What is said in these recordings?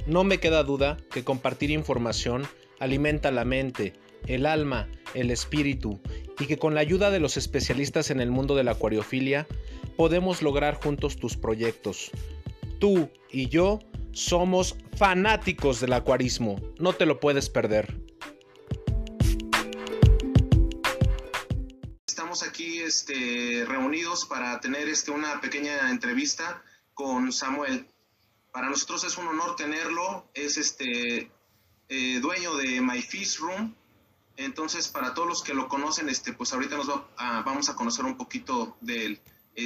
No me queda duda que compartir información alimenta la mente, el alma, el espíritu, y que con la ayuda de los especialistas en el mundo de la acuariofilia podemos lograr juntos tus proyectos. Tú y yo somos fanáticos del acuarismo, no te lo puedes perder. Estamos aquí reunidos para tener una pequeña entrevista con Samuel. Para nosotros es un honor tenerlo, es dueño de My Fish Room. Entonces, para todos los que lo conocen, pues ahorita vamos a conocer un poquito de él.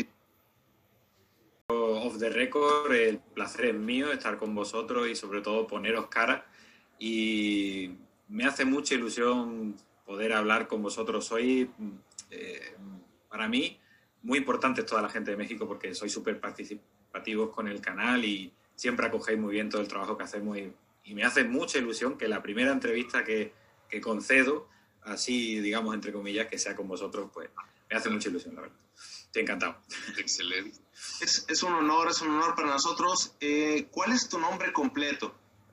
Off the record, el placer es mío estar con vosotros y sobre todo poneros cara, y me hace mucha ilusión poder hablar con vosotros hoy. Para mí muy importante es toda la gente de México porque sois súper participativos con el canal y siempre acogéis muy bien todo el trabajo que hacemos, y me hace mucha ilusión que la primera entrevista que concedo, así digamos entre comillas, que sea con vosotros, pues me hace mucha ilusión, la verdad. Estoy encantado. Excelente. Es un honor para nosotros. ¿Cuál es tu nombre completo?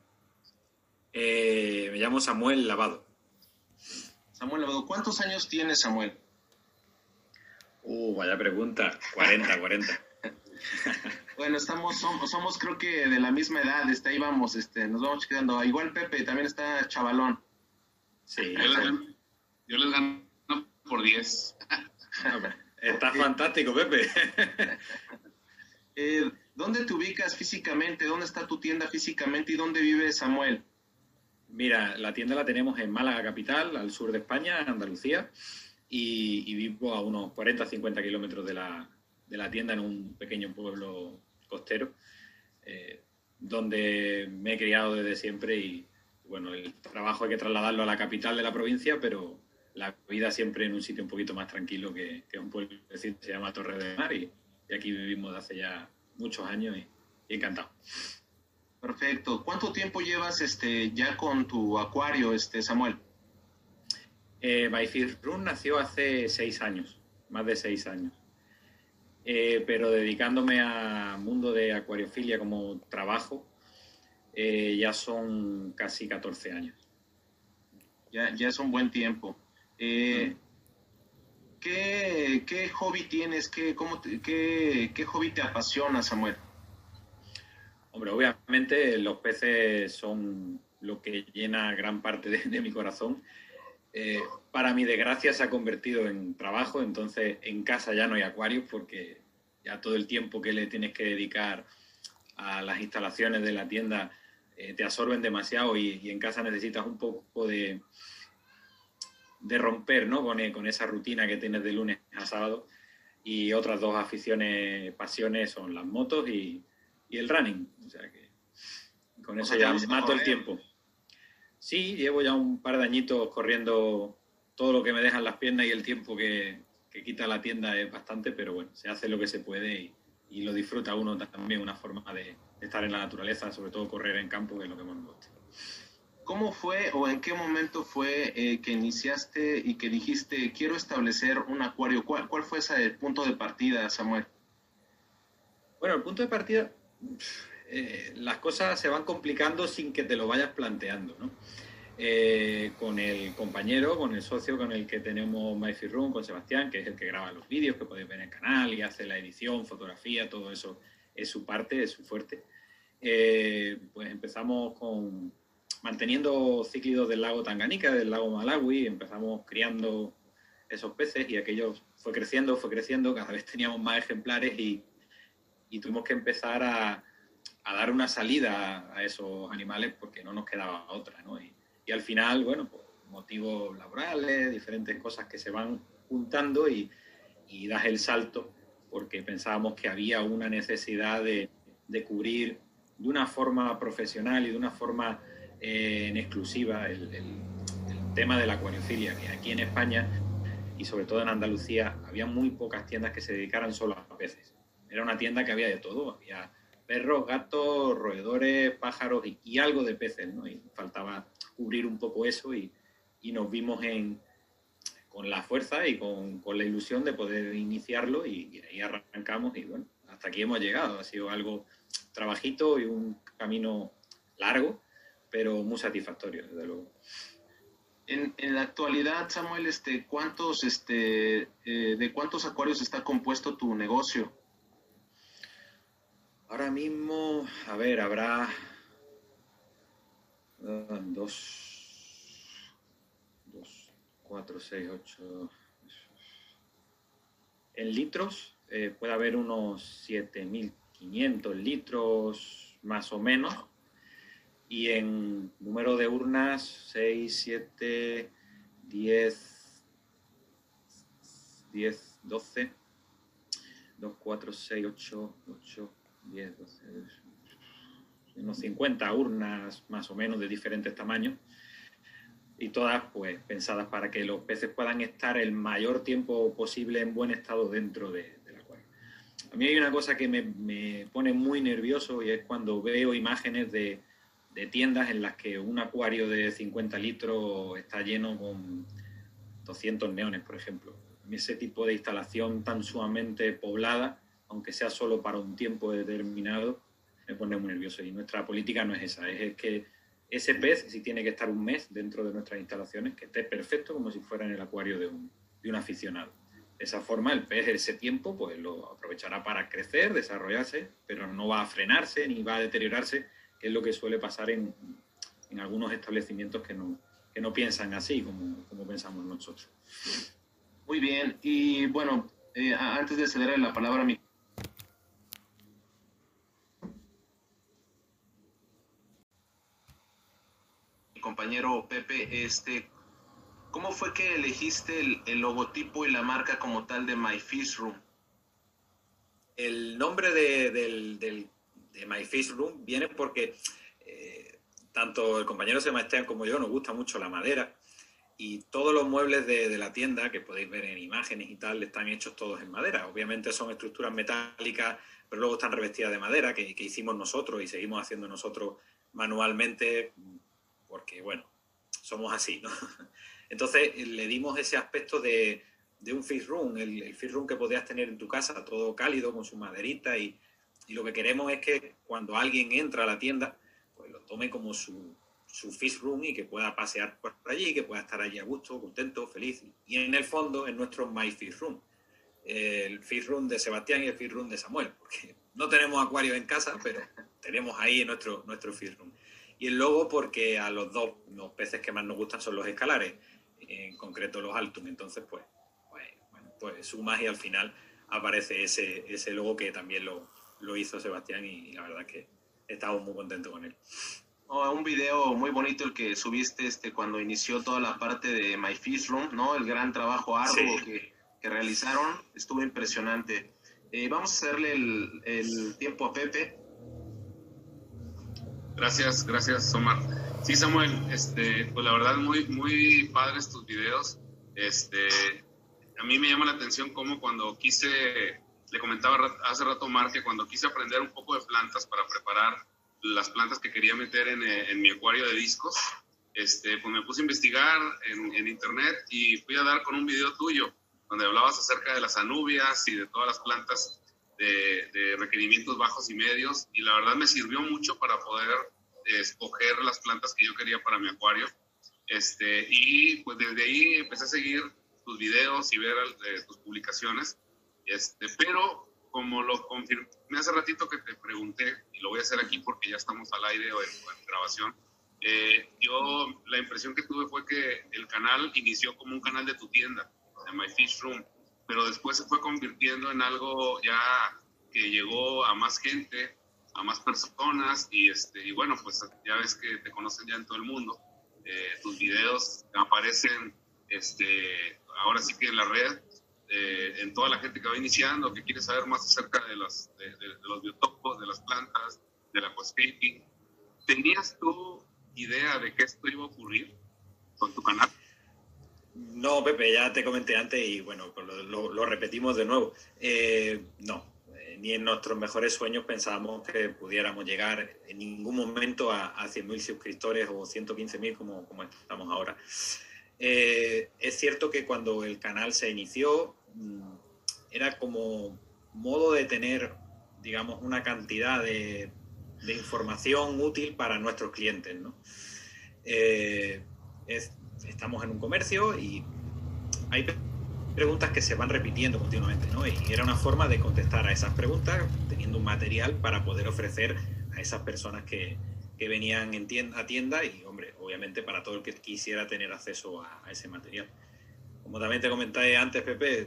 Me llamo Samuel Lavado. Samuel Lavado. ¿Cuántos años tienes, Samuel? Vaya pregunta. 40. Bueno, somos creo que de la misma edad, ahí vamos, nos vamos quedando. Igual Pepe también está chavalón. Sí. Yo les gano por 10. Está fantástico, Pepe. ¿Dónde te ubicas físicamente? ¿Dónde está tu tienda físicamente y dónde vive Samuel? Mira, la tienda la tenemos en Málaga capital, al sur de España, Andalucía, y vivo a unos 40-50 kilómetros de la tienda, en un pequeño pueblo costero, donde me he criado desde siempre, y bueno, el trabajo hay que trasladarlo a la capital de la provincia, pero la vida siempre en un sitio un poquito más tranquilo, que es un pueblo que se llama Torre de Mar, y aquí vivimos desde hace ya muchos años y encantado. Perfecto. ¿Cuánto tiempo llevas ya con tu acuario, Samuel? My Fish Room nació hace 6 años, más de 6 años. Pero dedicándome al mundo de acuariofilia como trabajo, ya son casi 14 años. Ya es un buen tiempo. ¿Qué hobby tienes? ¿Qué hobby te apasiona, Samuel? Hombre, obviamente los peces son lo que llena gran parte de mi corazón. Para mi desgracia se ha convertido en trabajo, entonces en casa ya no hay acuarios porque ya todo el tiempo que le tienes que dedicar a las instalaciones de la tienda te absorben demasiado, y en casa necesitas un poco de romper, ¿no? con esa rutina que tienes de lunes a sábado. Y otras dos pasiones son las motos y el running. O sea que con eso ya mato el tiempo. Sí, llevo ya un par de añitos corriendo. Todo lo que me dejan las piernas y el tiempo que quita la tienda es bastante, pero bueno, se hace lo que se puede y lo disfruta uno también, una forma de estar en la naturaleza, sobre todo correr en campo, que es lo que más me gusta. ¿Cómo fue o en qué momento fue que iniciaste y que dijiste, quiero establecer un acuario? ¿Cuál fue ese punto de partida, Samuel? Bueno, el punto de partida, las cosas se van complicando sin que te lo vayas planteando, ¿no? Con el compañero, con el socio con el que tenemos My Fish Room, con Sebastián, que es el que graba los vídeos que podéis ver en el canal y hace la edición, fotografía, todo eso es su parte, es su fuerte. Pues empezamos manteniendo cíclidos del lago Tanganica, del lago Malawi. Empezamos criando esos peces y aquello fue creciendo, cada vez teníamos más ejemplares y tuvimos que empezar a dar una salida a esos animales porque no nos quedaba otra, ¿no? Y al final, bueno, pues motivos laborales, diferentes cosas que se van juntando y das el salto porque pensábamos que había una necesidad de cubrir de una forma profesional y de una forma en exclusiva el tema de la acuariofilia, que aquí en España y sobre todo en Andalucía había muy pocas tiendas que se dedicaran solo a peces. Era una tienda que había de todo, había perros, gatos, roedores, pájaros y algo de peces, ¿no? Y faltaba cubrir un poco eso y nos vimos con la fuerza y con la ilusión de poder iniciarlo y ahí arrancamos y bueno, hasta aquí hemos llegado. Ha sido algo trabajito y un camino largo, pero muy satisfactorio, desde luego. En la actualidad, Samuel, ¿de cuántos acuarios está compuesto tu negocio? Ahora mismo, a ver, habrá dos, 4, 6, 8. En litros puede haber unos 7.500 litros más o menos. Y en número de urnas, 6, 7, 10, 12, 2, 4, 6, 8, 10, 12, unos 50 urnas más o menos de diferentes tamaños. Y todas pues pensadas para que los peces puedan estar el mayor tiempo posible en buen estado dentro del acuario. A mí hay una cosa que me pone muy nervioso y es cuando veo imágenes de tiendas en las que un acuario de 50 litros está lleno con 200 neones, por ejemplo. A mí ese tipo de instalación tan sumamente poblada, aunque sea solo para un tiempo determinado, me pone muy nervioso. Y nuestra política no es esa, es que ese pez, si tiene que estar un mes dentro de nuestras instalaciones, que esté perfecto como si fuera en el acuario de un aficionado. De esa forma, el pez ese tiempo pues lo aprovechará para crecer, desarrollarse, pero no va a frenarse ni va a deteriorarse, que es lo que suele pasar en algunos establecimientos que no piensan así como pensamos nosotros. Muy bien, y bueno, antes de cederle la palabra a mi compañero Pepe, ¿cómo fue que elegiste el logotipo y la marca como tal de My Fish Room? El nombre de My Fish Room viene porque tanto el compañero Sebastián como yo nos gusta mucho la madera y todos los muebles de la tienda que podéis ver en imágenes y tal están hechos todos en madera. Obviamente son estructuras metálicas, pero luego están revestidas de madera que hicimos nosotros y seguimos haciendo nosotros manualmente porque, bueno, somos así, ¿no? Entonces le dimos ese aspecto de un fish room, el fish room que podías tener en tu casa, todo cálido, con su maderita, y lo que queremos es que cuando alguien entra a la tienda, pues lo tome como su fish room y que pueda pasear por allí, que pueda estar allí a gusto, contento, feliz. Y en el fondo es nuestro My Fish Room, el fish room de Sebastián y el fish room de Samuel, porque no tenemos acuarios en casa, pero tenemos ahí nuestro fish room. Y el logo porque a los peces que más nos gustan son los escalares, en concreto los altum. Entonces, pues sumas y al final aparece ese logo que también lo hizo Sebastián y la verdad es que estamos muy contentos con él. Un video muy bonito el que subiste cuando inició toda la parte de My Fish Room, ¿no? El gran trabajo arduo Sí. que realizaron, estuvo impresionante. Vamos a hacerle el tiempo a Pepe. Gracias, Omar. Sí, Samuel, pues la verdad muy padres tus videos. A mí me llama la atención cómo cuando le comentaba hace rato a Omar que cuando quise aprender un poco de plantas para preparar las plantas que quería meter en mi acuario de discos, pues me puse a investigar en internet y fui a dar con un video tuyo donde hablabas acerca de las anubias y de todas las plantas de requerimientos bajos y medios, y la verdad me sirvió mucho para poder escoger las plantas que yo quería para mi acuario. Y pues desde ahí empecé a seguir tus videos y ver tus publicaciones, pero como lo confirmé hace ratito que te pregunté, y lo voy a hacer aquí porque ya estamos al aire o en grabación, yo la impresión que tuve fue que el canal inició como un canal de tu tienda, de My Fish Room, pero después se fue convirtiendo en algo ya que llegó a más gente, a más personas, y bueno, pues ya ves que te conocen ya en todo el mundo. Tus videos aparecen ahora sí que en la red, en toda la gente que va iniciando, que quiere saber más acerca de los biotopos, de las plantas, del aquascaping. ¿Tenías tú idea de que esto iba a ocurrir con tu canal? No, Pepe, ya te comenté antes y bueno, pues lo repetimos de nuevo. No, ni en nuestros mejores sueños pensábamos que pudiéramos llegar en ningún momento a 100.000 suscriptores o 115.000 como estamos ahora. Es cierto que cuando el canal se inició era como modo de tener, digamos, una cantidad de de información útil para nuestros clientes, ¿no? Estamos en un comercio y hay preguntas que se van repitiendo continuamente, ¿no? Y era una forma de contestar a esas preguntas teniendo un material para poder ofrecer a esas personas que venían a tienda y, hombre, obviamente para todo el que quisiera tener acceso a ese material. Como también te comenté antes, Pepe,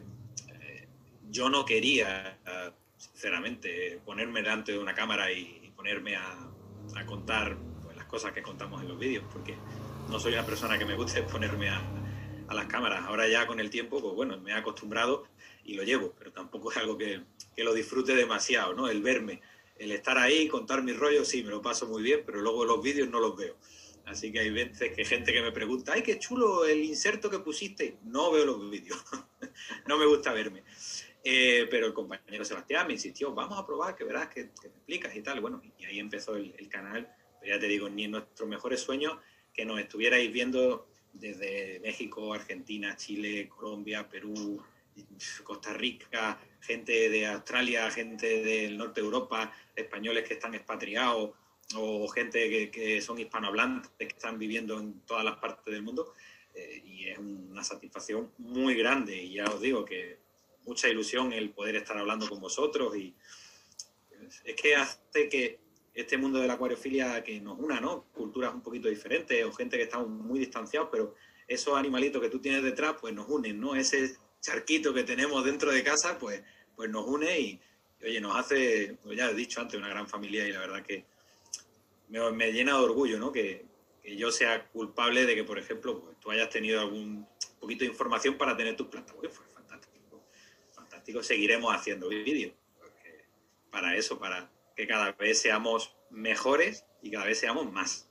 yo no quería, sinceramente, ponerme delante de una cámara y ponerme a contar pues, las cosas que contamos en los vídeos, porque no soy una persona que me guste ponerme a las cámaras. Ahora ya con el tiempo, pues bueno, me he acostumbrado y lo llevo, pero tampoco es algo que lo disfrute demasiado, ¿no? El verme, el estar ahí, contar mis rollos, sí, me lo paso muy bien, pero luego los vídeos no los veo. Así que hay veces que gente que me pregunta, ¡ay, qué chulo el inserto que pusiste! No veo los vídeos, no me gusta verme. Pero el compañero Sebastián me insistió, vamos a probar, que verás, que te explicas y tal. Bueno, y ahí empezó el canal. Pero ya te digo, ni en nuestros mejores sueños que nos estuvierais viendo desde México, Argentina, Chile, Colombia, Perú, Costa Rica, gente de Australia, gente del norte de Europa, españoles que están expatriados o gente que son hispanohablantes, que están viviendo en todas las partes del mundo. Y es una satisfacción muy grande. Y ya os digo que mucha ilusión el poder estar hablando con vosotros y es que hace que este mundo de la acuariofilia que nos una, ¿no? Culturas un poquito diferentes o gente que estamos muy distanciados, pero esos animalitos que tú tienes detrás, pues nos unen, ¿no? Ese charquito que tenemos dentro de casa, pues nos une y oye, nos hace, pues ya he dicho antes, una gran familia y la verdad que me llena de orgullo, ¿no? Que yo sea culpable de que, por ejemplo, pues, tú hayas tenido algún poquito de información para tener tus plantas. Uy, fue fantástico. Seguiremos haciendo vídeos. Para eso, para que cada vez seamos mejores y cada vez seamos más.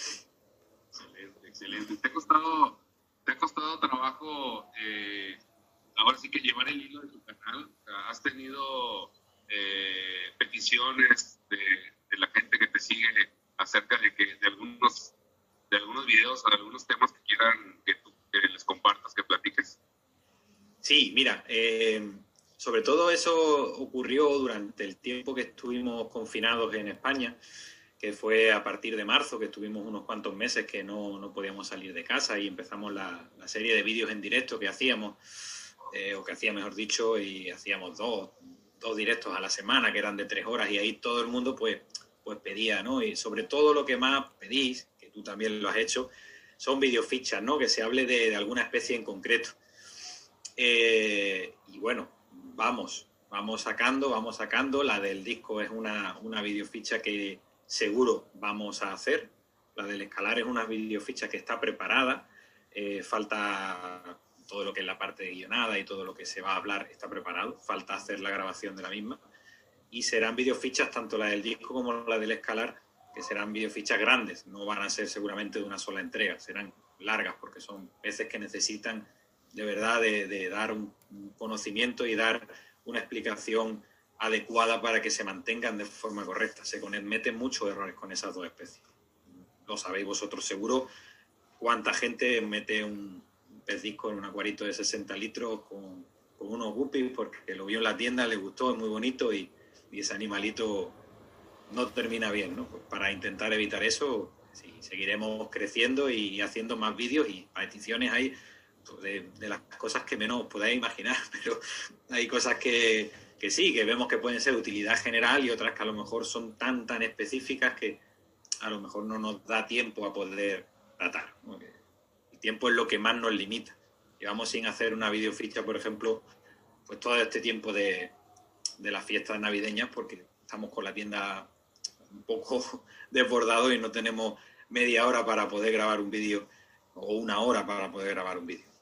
Excelente. ¿Te ha costado trabajo ahora sí que llevar el hilo de tu canal? ¿Has tenido peticiones de la gente que te sigue acerca de algunos videos o de algunos temas que quieran que les compartas, que platiques? Sí, mira, sobre todo eso ocurrió durante el tiempo que estuvimos confinados en España, que fue a partir de marzo, que estuvimos unos cuantos meses que no podíamos salir de casa y empezamos la serie de vídeos en directo que hacíamos, o que hacía mejor dicho, y hacíamos dos directos a la semana que eran de 3 horas y ahí todo el mundo pues pedía, ¿no? Y sobre todo lo que más pedís, que tú también lo has hecho, son videofichas, ¿no? Que se hable de alguna especie en concreto. Y bueno, vamos sacando. La del disco es una videoficha que seguro vamos a hacer. La del escalar es una videoficha que está preparada. Falta todo lo que es la parte de guionada y todo lo que se va a hablar está preparado. Falta hacer la grabación de la misma. Y serán videofichas, tanto la del disco como la del escalar, que serán videofichas grandes. No van a ser seguramente de una sola entrega. Serán largas porque son peces que necesitan de verdad de dar un conocimiento y dar una explicación adecuada para que se mantengan de forma correcta. Se cometen muchos errores con esas dos especies. Lo sabéis vosotros seguro cuánta gente mete un pez disco en un acuarito de 60 litros con unos guppies porque lo vio en la tienda, le gustó, es muy bonito y ese animalito no termina bien, ¿no? Pues para intentar evitar eso, sí, seguiremos creciendo y haciendo más vídeos y peticiones hay de las cosas que menos podáis imaginar, pero hay cosas que sí, que vemos que pueden ser de utilidad general y otras que a lo mejor son tan específicas que a lo mejor no nos da tiempo a poder tratar, ¿no? El tiempo es lo que más nos limita. Llevamos sin hacer una videoficha, por ejemplo, pues todo este tiempo de las fiestas navideñas porque estamos con la tienda un poco desbordado y no tenemos media hora para poder grabar un vídeo o 1 hora para poder grabar un vídeo.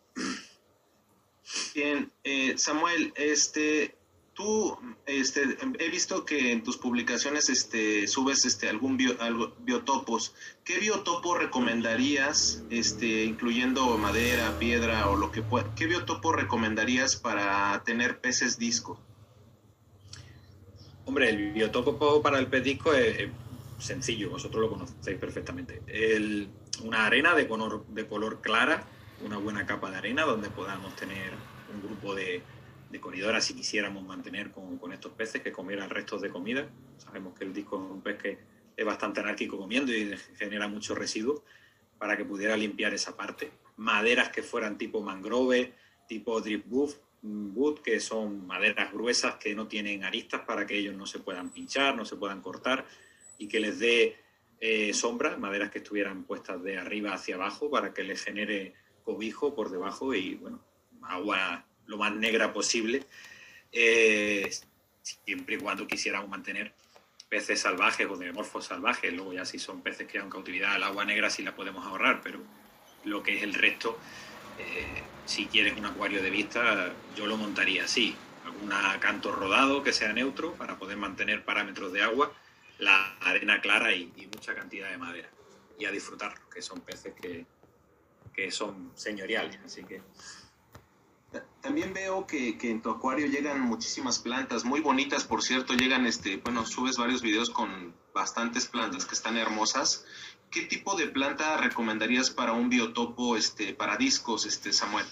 Bien, Samuel, tú, he visto que en tus publicaciones, subes, algún biotopos. ¿Qué biotopo recomendarías, incluyendo madera, piedra o lo que pueda? ¿Qué biotopo recomendarías para tener peces disco? Hombre, el biotopo para el pez disco es sencillo, vosotros lo conocéis perfectamente. Una arena de color clara, una buena capa de arena donde podamos tener un grupo de conidoras si quisiéramos mantener con estos peces que comieran restos de comida. Sabemos que el disco es un pez que es bastante anárquico comiendo y genera mucho residuo, para que pudiera limpiar esa parte. Maderas que fueran tipo mangrove, tipo driftwood, que son maderas gruesas que no tienen aristas para que ellos no se puedan pinchar, no se puedan cortar, y que les dé sombra, maderas que estuvieran puestas de arriba hacia abajo para que les genere cobijo por debajo y, bueno, agua lo más negra posible, siempre y cuando quisiéramos mantener peces salvajes o de morfos salvajes. Luego ya si son peces que en cautividad, el agua negra sí la podemos ahorrar, pero lo que es el resto, si quieres un acuario de vista, yo lo montaría así: algún canto rodado que sea neutro para poder mantener parámetros de agua, la arena clara y mucha cantidad de madera, y a disfrutar, que son peces que son señoriales. Así que también veo que en tu acuario llegan muchísimas plantas, muy bonitas, por cierto. Llegan, bueno, subes varios videos con bastantes plantas que están hermosas. ¿Qué tipo de planta recomendarías para un biotopo, para discos, Samuel?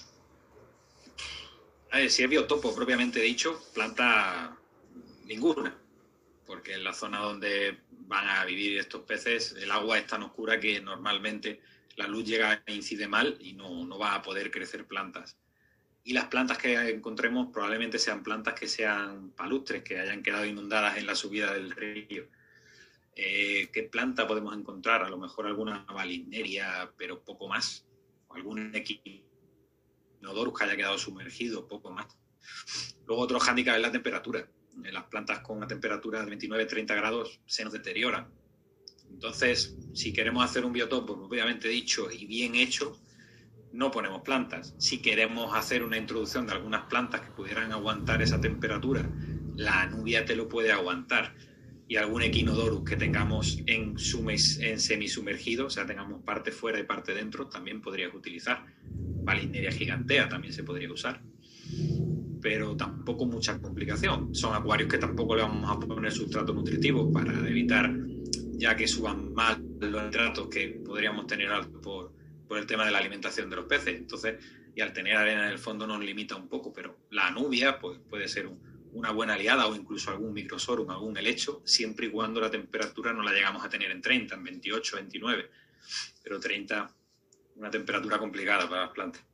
A ver, si es biotopo propiamente dicho, planta ninguna, porque en la zona donde van a vivir estos peces el agua es tan oscura que normalmente la luz llega e incide mal y no va a poder crecer plantas. Y las plantas que encontremos probablemente sean plantas que sean palustres, que hayan quedado inundadas en la subida del río. ¿Qué planta podemos encontrar? A lo mejor alguna valineria, pero poco más. O algún Echinodorus que haya quedado sumergido, poco más. Luego otro hándicap es la temperatura. Las plantas con una temperatura de 29-30 grados se nos deterioran. Entonces, si queremos hacer un biotopo propiamente dicho y bien hecho, no ponemos plantas. Si queremos hacer una introducción de algunas plantas que pudieran aguantar esa temperatura, la anubia te lo puede aguantar, y algún Echinodorus que tengamos en semisumergido, o sea, tengamos parte fuera y parte dentro, también podrías utilizar. Valineria gigantea también se podría usar, pero tampoco mucha complicación. Son acuarios que tampoco le vamos a poner sustrato nutritivo para evitar ya que suban más los nitratos que podríamos tener por el tema de la alimentación de los peces. Entonces, y al tener arena en el fondo nos limita un poco, pero la anubia pues, puede ser una buena aliada, o incluso algún microsorum, algún helecho, siempre y cuando la temperatura no la llegamos a tener en 30, en 28, 29, pero 30, una temperatura complicada para las plantas.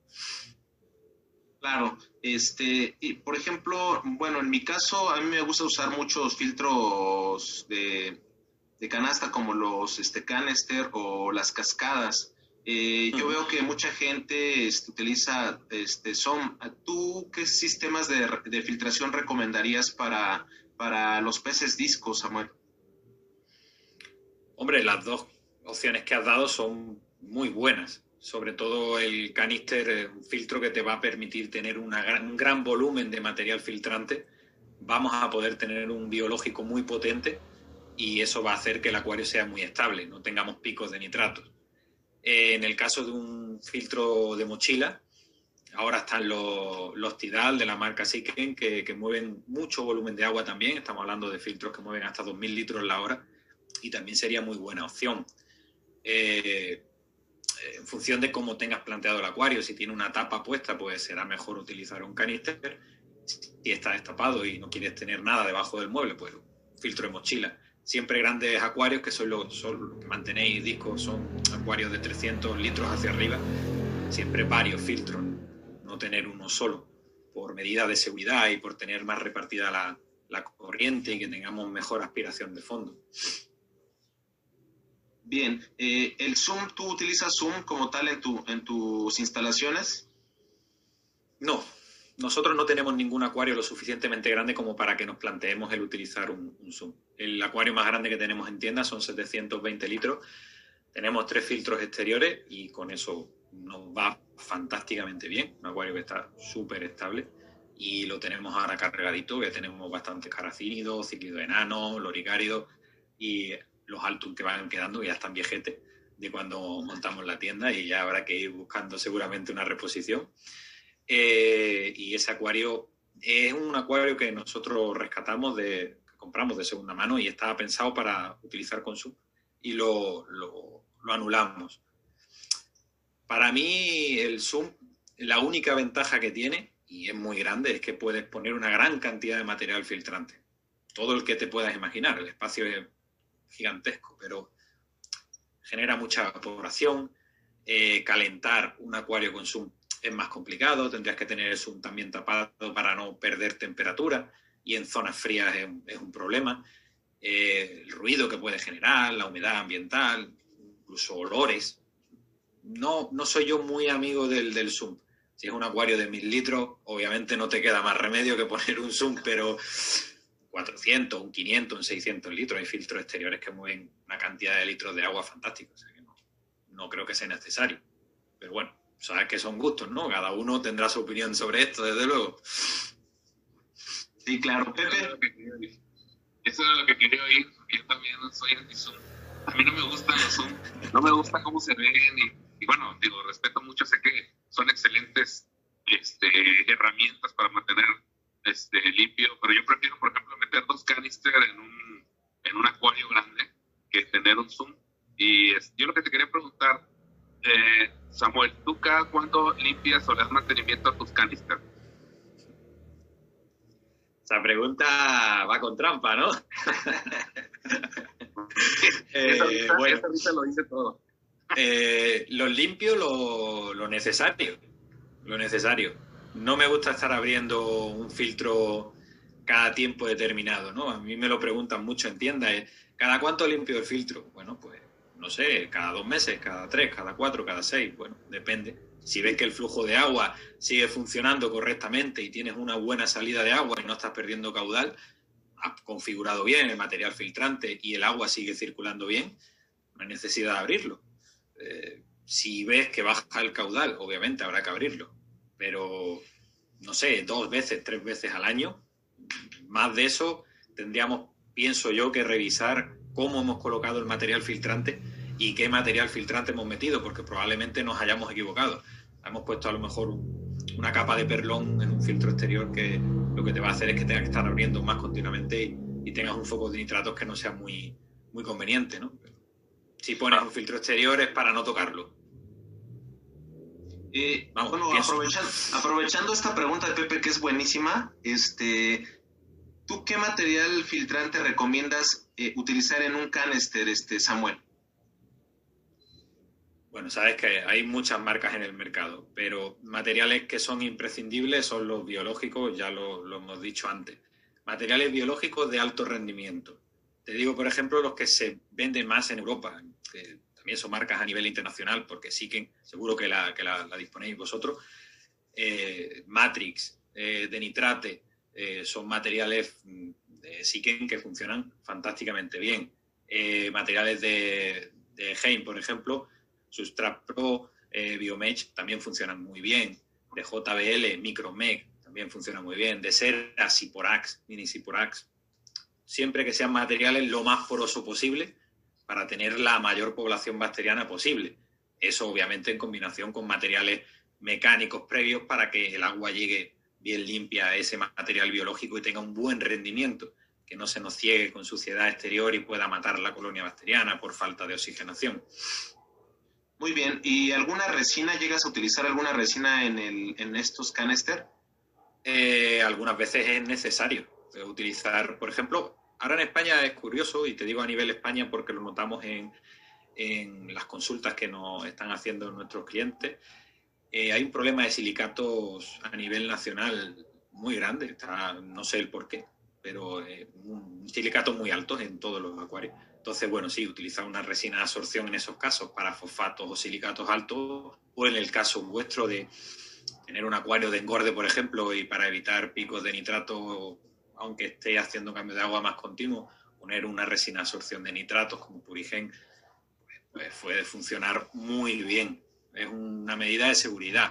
Claro, y por ejemplo, bueno, en mi caso, a mí me gusta usar muchos filtros de canasta, como los canister o las cascadas. Yo veo que mucha gente utiliza SOM. ¿Tú qué sistemas de filtración recomendarías para los peces discos, Samuel? Hombre, las dos opciones que has dado son muy buenas. Sobre todo el canister, un filtro que te va a permitir tener un gran volumen de material filtrante. Vamos a poder tener un biológico muy potente y eso va a hacer que el acuario sea muy estable, no tengamos picos de nitratos. En el caso de un filtro de mochila, ahora están los Tidal de la marca Siken, que mueven mucho volumen de agua también. Estamos hablando de filtros que mueven hasta 2000 litros la hora, y también sería muy buena opción. En función de cómo tengas planteado el acuario, si tiene una tapa puesta, pues será mejor utilizar un canister. Si está destapado y no quieres tener nada debajo del mueble, pues un filtro de mochila. Siempre grandes acuarios, que son los que mantenéis discos, son acuarios de 300 litros hacia arriba. Siempre varios filtros, no tener uno solo, por medida de seguridad y por tener más repartida la corriente y que tengamos mejor aspiración de fondo. Bien, el zoom, ¿tú utilizas zoom como tal en tus instalaciones? No, nosotros no tenemos ningún acuario lo suficientemente grande como para que nos planteemos el utilizar un zoom. El acuario más grande que tenemos en tienda son 720 litros. Tenemos 3 filtros exteriores y con eso nos va fantásticamente bien. Un acuario que está súper estable y lo tenemos ahora cargadito, que tenemos bastantes caracínidos, cíclidos enanos, loricáridos y los altum que van quedando, que ya están viejetes de cuando montamos la tienda, y ya habrá que ir buscando seguramente una reposición. Y ese acuario es un acuario que nosotros rescatamos, que compramos de segunda mano, y estaba pensado para utilizar con zoom y lo anulamos. Para mí el zoom, la única ventaja que tiene, y es muy grande, es que puedes poner una gran cantidad de material filtrante, todo el que te puedas imaginar. El espacio es gigantesco, pero genera mucha evaporación. Calentar un acuario con zoom es más complicado, tendrías que tener el zoom también tapado para no perder temperatura, y en zonas frías es un problema. El ruido que puede generar, la humedad ambiental, incluso olores. No soy yo muy amigo del zoom. Si es un acuario de 1000 litros, obviamente no te queda más remedio que poner un zoom, pero 400, un 500, un 600 litros, hay filtros exteriores que mueven una cantidad de litros de agua fantástica, o sea que no creo que sea necesario. Pero bueno, sabes que son gustos, ¿no? Cada uno tendrá su opinión sobre esto, desde luego. Sí, claro. Pepe. Eso era lo que quería oír. Yo también soy anti-zoom. A mí no me gustan los zoom, no me gusta cómo se ven y bueno, digo, respeto mucho, sé que son excelentes herramientas para mantener limpio, pero yo prefiero, por ejemplo, meter 2 canister en un acuario grande que tener un zoom. Y yo lo que te quería preguntar, Samuel, ¿tú cada cuándo limpias o le das mantenimiento a tus canisters? Esa pregunta va con trampa, ¿no? Esa risa lo dice todo. Los limpio lo necesario. Lo necesario. No me gusta estar abriendo un filtro cada tiempo determinado, ¿no? A mí me lo preguntan mucho en tiendas. ¿Cada cuánto limpio el filtro? Bueno, pues no sé, cada 2 meses, cada 3, cada 4, cada 6. Bueno, depende. Si ves que el flujo de agua sigue funcionando correctamente y tienes una buena salida de agua y no estás perdiendo caudal, has configurado bien el material filtrante y el agua sigue circulando bien, no hay necesidad de abrirlo. Si ves que baja el caudal, obviamente habrá que abrirlo, pero no sé, 2 veces, 3 veces al año. Más de eso tendríamos, pienso yo, que revisar cómo hemos colocado el material filtrante y qué material filtrante hemos metido, porque probablemente nos hayamos equivocado. Hemos puesto a lo mejor una capa de perlón en un filtro exterior que lo que te va a hacer es que tengas que estar abriendo más continuamente y tengas un foco de nitratos que no sea muy, muy conveniente, ¿no? Pero si pones un filtro exterior es para no tocarlo. Vamos, bueno, aprovechando esta pregunta de Pepe, que es buenísima, ¿tú qué material filtrante recomiendas utilizar en un canister, Samuel? Bueno, sabes que hay muchas marcas en el mercado, pero materiales que son imprescindibles son los biológicos, ya lo hemos dicho antes. Materiales biológicos de alto rendimiento. Te digo, por ejemplo, los que se venden más en Europa, que también son marcas a nivel internacional, porque Siken, seguro que la disponéis vosotros. Matrix, de nitrate, son materiales de Siken que funcionan fantásticamente bien. Materiales de Heim, por ejemplo, Substrat Pro, Biomesh también funcionan muy bien. De JBL, Micromeg también funciona muy bien. De Cera, Siporax, Mini Siporax. Siempre que sean materiales lo más poroso posible para tener la mayor población bacteriana posible. Eso obviamente en combinación con materiales mecánicos previos para que el agua llegue bien limpia a ese material biológico y tenga un buen rendimiento, que no se nos ciegue con suciedad exterior y pueda matar la colonia bacteriana por falta de oxigenación. Muy bien. ¿Y alguna resina? ¿Llegas a utilizar alguna resina en estos canister? Algunas veces es necesario utilizar, por ejemplo, ahora en España es curioso, y te digo a nivel España porque lo notamos en las consultas que nos están haciendo nuestros clientes. Hay un problema de silicatos a nivel nacional muy grande, no sé el por qué, pero un silicato muy alto en todos los acuarios. Entonces, bueno, sí, utilizar una resina de absorción en esos casos para fosfatos o silicatos altos, o en el caso vuestro de tener un acuario de engorde, por ejemplo, y para evitar picos de nitrato, aunque esté haciendo cambio de agua más continuo, poner una resina de absorción de nitratos como Purigen, pues puede funcionar muy bien. Es una medida de seguridad.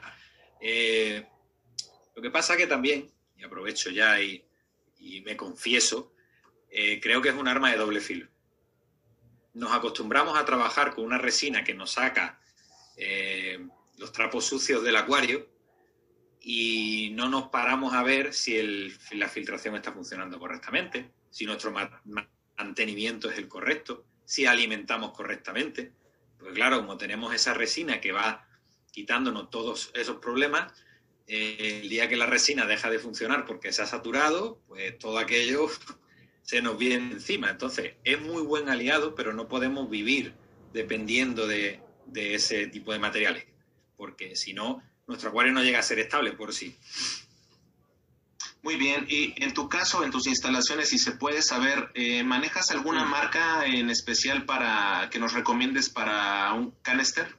Lo que pasa que también, y aprovecho ya y me confieso, creo que es un arma de doble filo. Nos acostumbramos a trabajar con una resina que nos saca los trapos sucios del acuario y no nos paramos a ver si la filtración está funcionando correctamente, si nuestro mantenimiento es el correcto, si alimentamos correctamente. Pues claro, como tenemos esa resina que va quitándonos todos esos problemas, el día que la resina deja de funcionar porque se ha saturado, pues todo aquello se nos viene encima. Entonces, es muy buen aliado, pero no podemos vivir dependiendo de ese tipo de materiales, porque si no, nuestro acuario no llega a ser estable por sí. Muy bien, y en tu caso, en tus instalaciones, si se puede saber, ¿manejas alguna marca en especial para que nos recomiendes para un canister?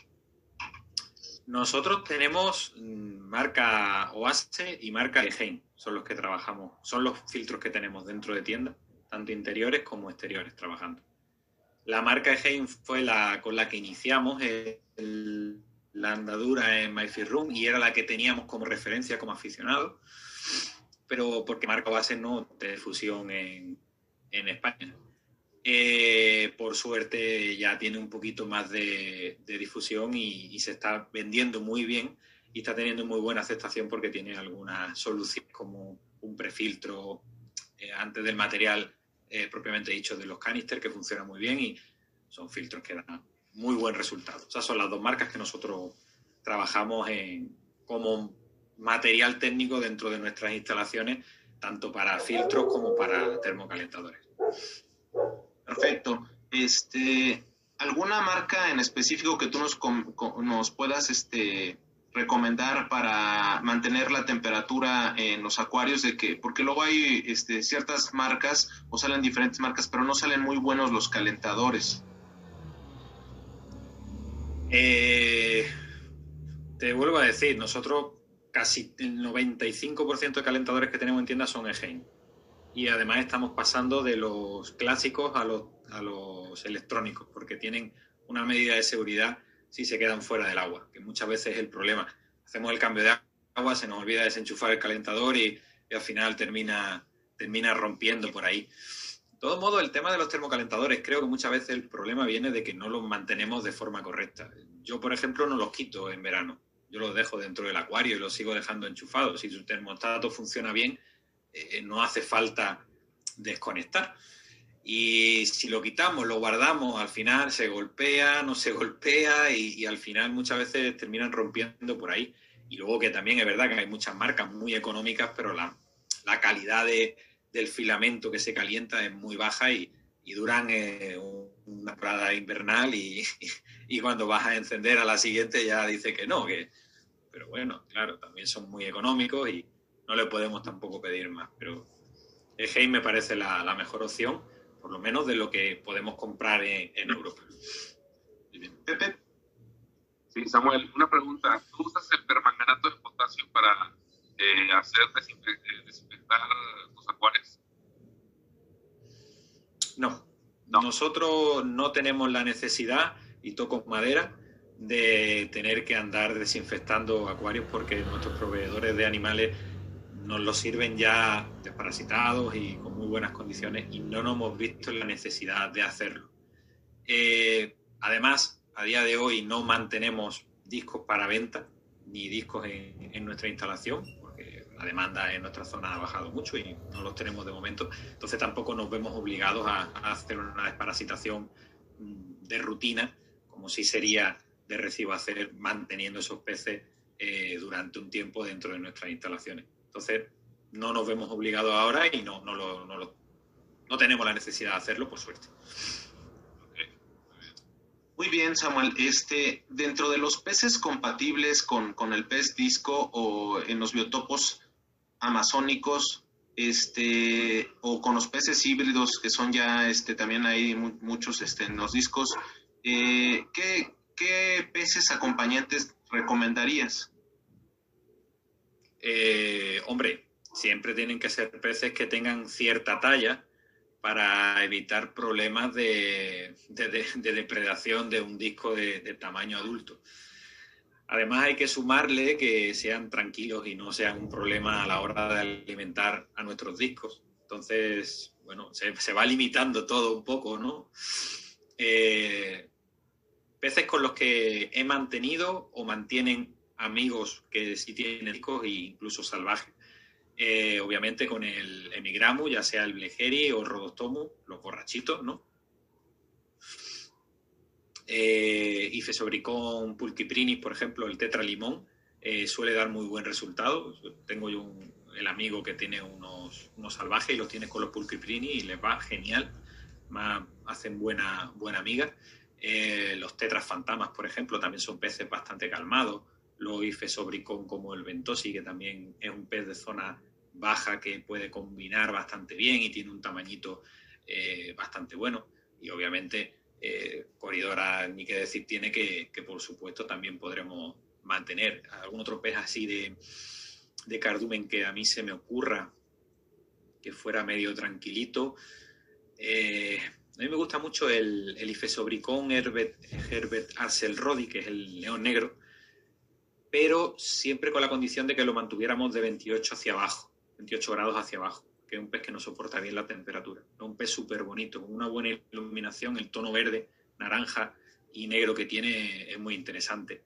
Nosotros tenemos marca Oase y marca Egein, son los que trabajamos, son los filtros que tenemos dentro de tienda, tanto interiores como exteriores trabajando. La marca Egein fue con la que iniciamos la andadura en MyFitRoom y era la que teníamos como referencia como aficionados, pero porque marca Oase no tiene difusión en España. Por suerte ya tiene un poquito más de difusión y se está vendiendo muy bien y está teniendo muy buena aceptación porque tiene algunas soluciones como un prefiltro antes del material propiamente dicho de los canisters que funciona muy bien y son filtros que dan muy buen resultado. O sea, son las dos marcas que nosotros trabajamos como material técnico dentro de nuestras instalaciones, tanto para filtros como para termocalentadores. Perfecto. ¿Alguna marca en específico que tú nos puedas recomendar para mantener la temperatura en los acuarios? Porque luego hay ciertas marcas o salen diferentes marcas, pero no salen muy buenos los calentadores. Te vuelvo a decir, nosotros casi el 95% de calentadores que tenemos en tienda son Egein. Y además estamos pasando de los clásicos a los electrónicos, porque tienen una medida de seguridad si se quedan fuera del agua, que muchas veces es el problema. Hacemos el cambio de agua, se nos olvida desenchufar el calentador y al final termina rompiendo por ahí. De todo modo, el tema de los termocalentadores, creo que muchas veces el problema viene de que no los mantenemos de forma correcta. Yo, por ejemplo, no los quito en verano. Yo los dejo dentro del acuario y los sigo dejando enchufados. Si su termostato funciona bien, no hace falta desconectar. Y si lo quitamos, lo guardamos, al final se golpea, no se golpea y al final muchas veces terminan rompiendo por ahí. Y luego que también es verdad que hay muchas marcas muy económicas, pero la calidad del filamento que se calienta es muy baja y duran una temporada invernal y cuando vas a encender a la siguiente ya dice que no. Pero bueno, claro, también son muy económicos y no le podemos tampoco pedir más. Pero Egein me parece la mejor opción, por lo menos de lo que podemos comprar en Europa. Pepe. Sí, Samuel, una pregunta. ¿Tú usas el permanganato de potasio para desinfectar tus acuarios? No, nosotros no tenemos la necesidad, y toco madera, de tener que andar desinfectando acuarios porque nuestros proveedores de animales nos los sirven ya desparasitados y con muy buenas condiciones y no nos hemos visto la necesidad de hacerlo. Además, a día de hoy no mantenemos discos para venta ni discos en nuestra instalación porque la demanda en nuestra zona ha bajado mucho y no los tenemos de momento. Entonces tampoco nos vemos obligados a hacer una desparasitación de rutina como sí sería de recibo hacer manteniendo esos peces durante un tiempo dentro de nuestras instalaciones. Entonces, no nos vemos obligados ahora y no tenemos la necesidad de hacerlo, por suerte. Muy bien, Samuel. Dentro de los peces compatibles con el pez disco o en los biotopos amazónicos, o con los peces híbridos que son ya, también hay muchos en los discos, ¿qué peces acompañantes recomendarías? Hombre, siempre tienen que ser peces que tengan cierta talla para evitar problemas de depredación de un disco de tamaño adulto. Además hay que sumarle que sean tranquilos y no sean un problema a la hora de alimentar a nuestros discos. Entonces, bueno, se va limitando todo un poco, ¿no? Peces con los que he mantenido o mantienen amigos que sí tienen discos e incluso salvajes. Obviamente con el Hemigramus, ya sea el Blegeri o Rhodostomus, los borrachitos, ¿no? Y Fesobricón pulchiprinis, por ejemplo, el tetralimón, suele dar muy buen resultado. Tengo yo el amigo que tiene unos salvajes y los tienes con los pulquiprini y les va genial. Hacen buena amiga. Los tetras fantasmas, por ejemplo, también son peces bastante calmados. Los ifesobricón como el ventosi, que también es un pez de zona baja que puede combinar bastante bien y tiene un tamañito bastante bueno. Y obviamente Coridora, ni qué decir tiene, que por supuesto también podremos mantener. Algún otro pez así de cardumen que a mí se me ocurra que fuera medio tranquilito. A mí me gusta mucho el ifesobricón Herbert Arcelrodi, que es el león negro, pero siempre con la condición de que lo mantuviéramos de 28 hacia abajo, 28 grados hacia abajo, que es un pez que no soporta bien la temperatura. Es un pez súper bonito, con una buena iluminación, el tono verde, naranja y negro que tiene es muy interesante.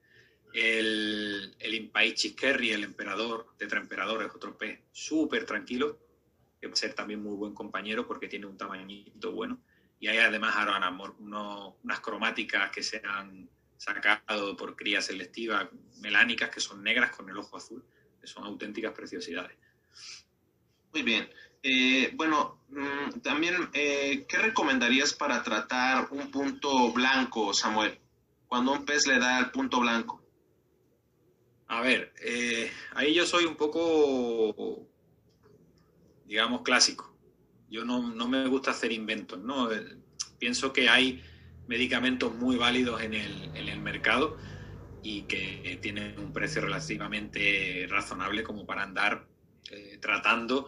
El Impaichis Kerry, el emperador, tetraemperador, es otro pez súper tranquilo, que puede ser también muy buen compañero porque tiene un tamañito bueno. Y hay además ahora unas cromáticas que se han sacado por cría selectiva, melánicas, que son negras con el ojo azul, que son auténticas preciosidades. Muy bien. También, ¿qué recomendarías para tratar un punto blanco, Samuel? Cuando un pez le da el punto blanco. A ver, ahí yo soy un poco, digamos, clásico. Yo no me gusta hacer inventos, ¿no? Pienso que hay medicamentos muy válidos en el mercado y que tienen un precio relativamente razonable como para andar tratando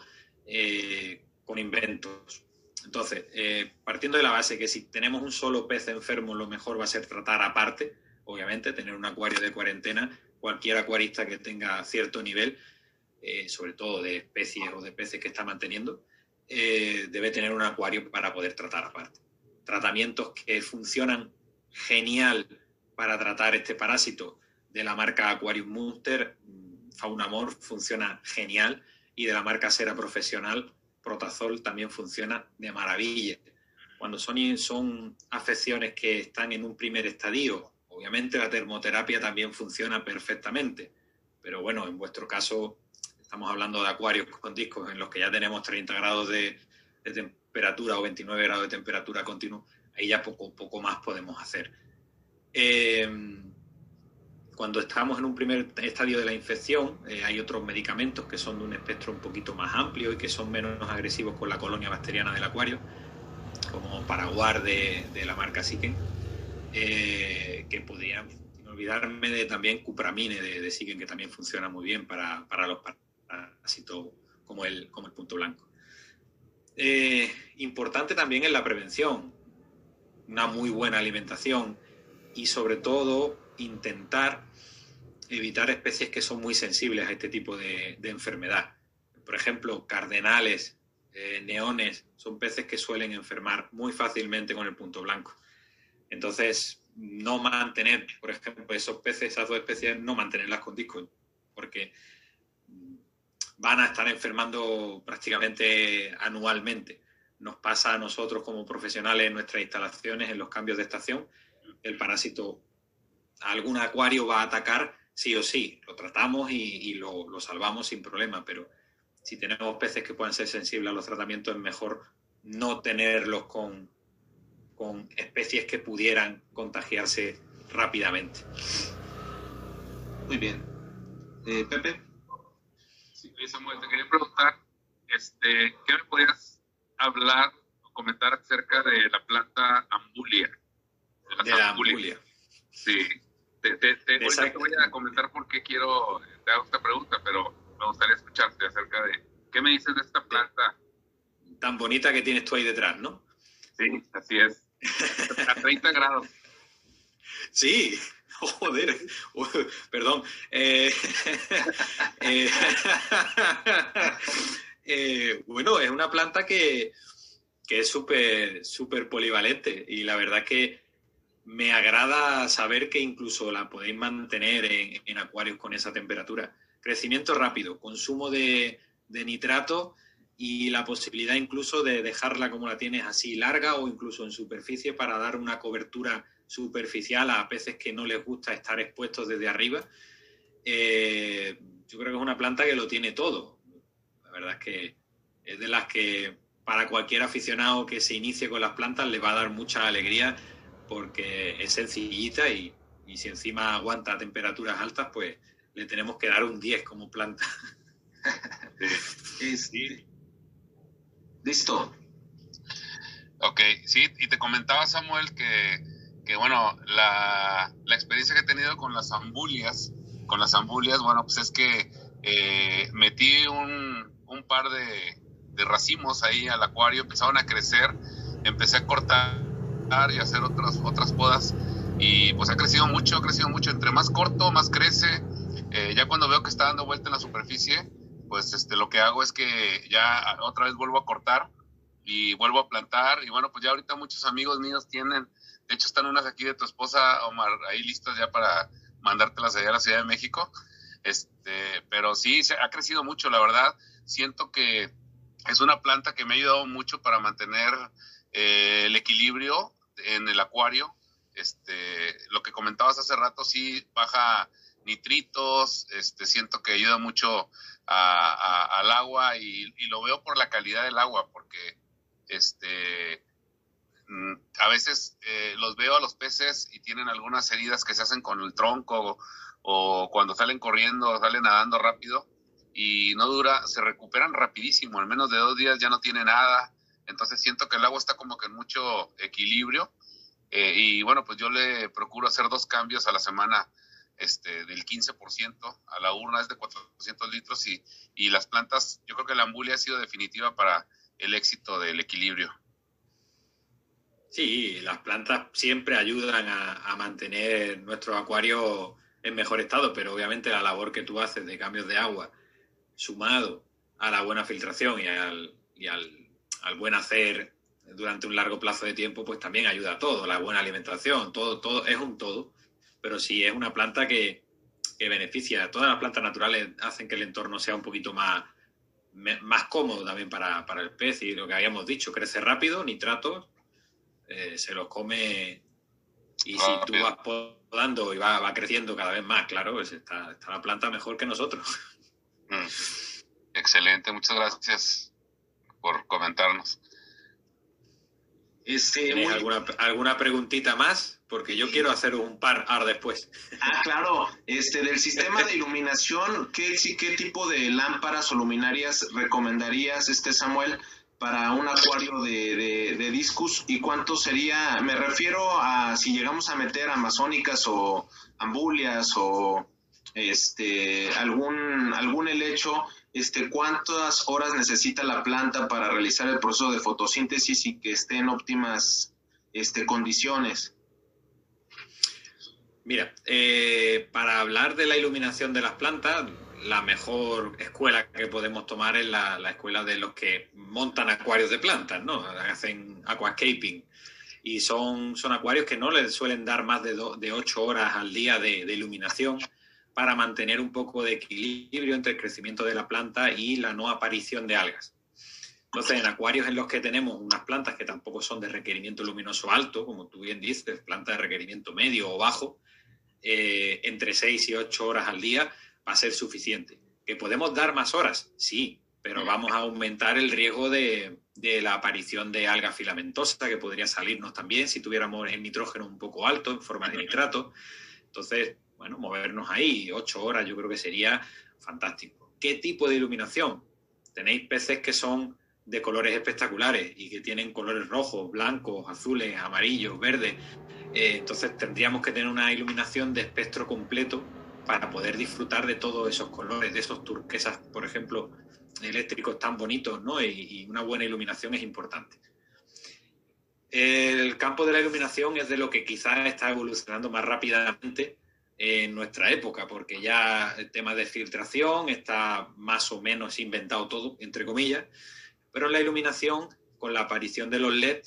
con inventos. Entonces, partiendo de la base que si tenemos un solo pez enfermo, lo mejor va a ser tratar aparte, obviamente, tener un acuario de cuarentena. Cualquier acuarista que tenga cierto nivel, sobre todo de especies o de peces que está manteniendo, debe tener un acuario para poder tratar aparte. Tratamientos que funcionan genial para tratar este parásito de la marca Aquarium Munster, Faunamor funciona genial, y de la marca Sera Profesional, Protazol, también funciona de maravilla. Cuando son afecciones que están en un primer estadio, obviamente la termoterapia también funciona perfectamente, pero bueno, en vuestro caso estamos hablando de acuarios con discos en los que ya tenemos 30 grados de temperatura o 29 grados de temperatura continua, ahí ya poco más podemos hacer. Cuando estamos en un primer estadio de la infección, hay otros medicamentos que son de un espectro un poquito más amplio y que son menos agresivos con la colonia bacteriana del acuario, como Paraguar de la marca Siken, que podrían, sin olvidarme de también Cupramine de Siken, que también funciona muy bien para los parásitos como el punto blanco. Importante también es la prevención, una muy buena alimentación y sobre todo intentar evitar especies que son muy sensibles a este tipo de enfermedad. Por ejemplo, cardenales, neones, son peces que suelen enfermar muy fácilmente con el punto blanco. Entonces, no mantener, por ejemplo, esos peces, esas dos especies, no mantenerlas con discos, porque van a estar enfermando prácticamente anualmente. Nos pasa a nosotros como profesionales en nuestras instalaciones, en los cambios de estación, el parásito a algún acuario va a atacar sí o sí. Lo tratamos y lo salvamos sin problema, pero si tenemos peces que puedan ser sensibles a los tratamientos, es mejor no tenerlos con especies que pudieran contagiarse rápidamente. Muy bien. Pepe. Sí, Samuel, te quería preguntar, ¿qué me podrías hablar o comentar acerca de la planta ambulia? De la ambulia. Sí. Ahorita te voy a comentar por qué te hago esta pregunta, pero me gustaría escucharte acerca de qué me dices de esta planta. Tan bonita que tienes tú ahí detrás, ¿no? Sí, así es. A 30 grados. Sí, joder, perdón. Bueno, es una planta que es súper polivalente y la verdad que me agrada saber que incluso la podéis mantener en acuarios con esa temperatura. Crecimiento rápido, consumo de nitrato y la posibilidad incluso de dejarla como la tienes así larga o incluso en superficie para dar una cobertura superficial a peces que no les gusta estar expuestos desde arriba. Yo creo que es una planta que lo tiene todo. verdad es que es de las que para cualquier aficionado que se inicie con las plantas le va a dar mucha alegría, porque es sencillita y si encima aguanta temperaturas altas, pues le tenemos que dar un 10 como planta. Sí. Listo. Ok, sí, y te comentaba, Samuel, que bueno, la experiencia que he tenido con las ambulias, bueno, pues es que metí un par de racimos ahí al acuario, empezaron a crecer, empecé a cortar y a hacer otras podas, y pues ha crecido mucho, entre más corto, más crece. Ya cuando veo que está dando vuelta en la superficie, pues lo que hago es que ya otra vez vuelvo a cortar y vuelvo a plantar, y bueno, pues ya ahorita muchos amigos míos tienen, de hecho están unas aquí de tu esposa, Omar, ahí listas ya para mandártelas allá a la Ciudad de México. Pero sí, se ha crecido mucho, la verdad. Siento que es una planta que me ha ayudado mucho para mantener el equilibrio en el acuario. Lo que comentabas hace rato, sí, baja nitritos, siento que ayuda mucho al agua, y lo veo por la calidad del agua, porque a veces los veo a los peces y tienen algunas heridas que se hacen con el tronco, o cuando salen corriendo, salen nadando rápido, y no dura, se recuperan rapidísimo, en menos de 2 días ya no tiene nada. Entonces siento que el agua está como que en mucho equilibrio, y bueno, pues yo le procuro hacer 2 cambios a la semana, del 15%, a la urna es de 400 litros, y las plantas, yo creo que la ambulia ha sido definitiva para el éxito del equilibrio. Sí, las plantas siempre ayudan a mantener nuestro acuario en mejor estado, pero obviamente la labor que tú haces de cambios de agua, sumado a la buena filtración y al buen hacer durante un largo plazo de tiempo, pues también ayuda a todo, la buena alimentación, todo es un todo, pero sí es una planta que beneficia. Todas las plantas naturales hacen que el entorno sea un poquito más cómodo también para el pez, y lo que habíamos dicho, crece rápido, nitratos, se los come, y si tú vas podando y va creciendo cada vez más, claro, pues está la planta mejor que nosotros. Excelente, muchas gracias por comentarnos. ¿Tenéis alguna preguntita más? Porque yo quiero hacer un par ahora después. Claro, del sistema de iluminación, ¿qué tipo de lámparas o luminarias recomendarías, Samuel, para un acuario de discus? ¿Y cuánto sería? Me refiero a si llegamos a meter amazónicas o ambulias o algún helecho, ¿cuántas horas necesita la planta para realizar el proceso de fotosíntesis y que esté en óptimas condiciones? Mira, para hablar de la iluminación de las plantas, la mejor escuela que podemos tomar es la escuela de los que montan acuarios de plantas, ¿no? Hacen aquascaping, y son acuarios que no les suelen dar más de 8 horas al día de iluminación, para mantener un poco de equilibrio entre el crecimiento de la planta y la no aparición de algas. Entonces, en acuarios en los que tenemos unas plantas que tampoco son de requerimiento luminoso alto, como tú bien dices, plantas de requerimiento medio o bajo, entre 6 y 8 horas al día va a ser suficiente. ¿Que podemos dar más horas? Sí, pero vamos a aumentar el riesgo de la aparición de alga filamentosa, que podría salirnos también si tuviéramos el nitrógeno un poco alto en forma de nitrato. Entonces, bueno, movernos ahí 8 horas yo creo que sería fantástico. ¿Qué tipo de iluminación? Tenéis peces que son de colores espectaculares y que tienen colores rojos, blancos, azules, amarillos, verdes. Entonces tendríamos que tener una iluminación de espectro completo para poder disfrutar de todos esos colores, de esos turquesas, por ejemplo, eléctricos tan bonitos, ¿no? Y una buena iluminación es importante. El campo de la iluminación es de lo que quizás está evolucionando más rápidamente en nuestra época, porque ya el tema de filtración está más o menos inventado todo, entre comillas, pero la iluminación, con la aparición de los LED,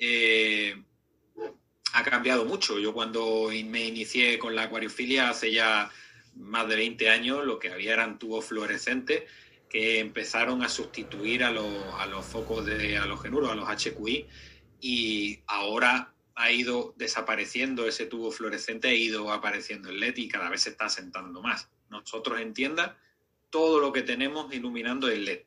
ha cambiado mucho. Yo cuando me inicié con la acuariofilia hace ya más de 20 años, lo que había eran tubos fluorescentes que empezaron a sustituir a los focos de halogenuros, a los HQI, y ahora ha ido desapareciendo ese tubo fluorescente, ha ido apareciendo el LED y cada vez se está asentando más. Nosotros en tienda, todo lo que tenemos iluminando es LED.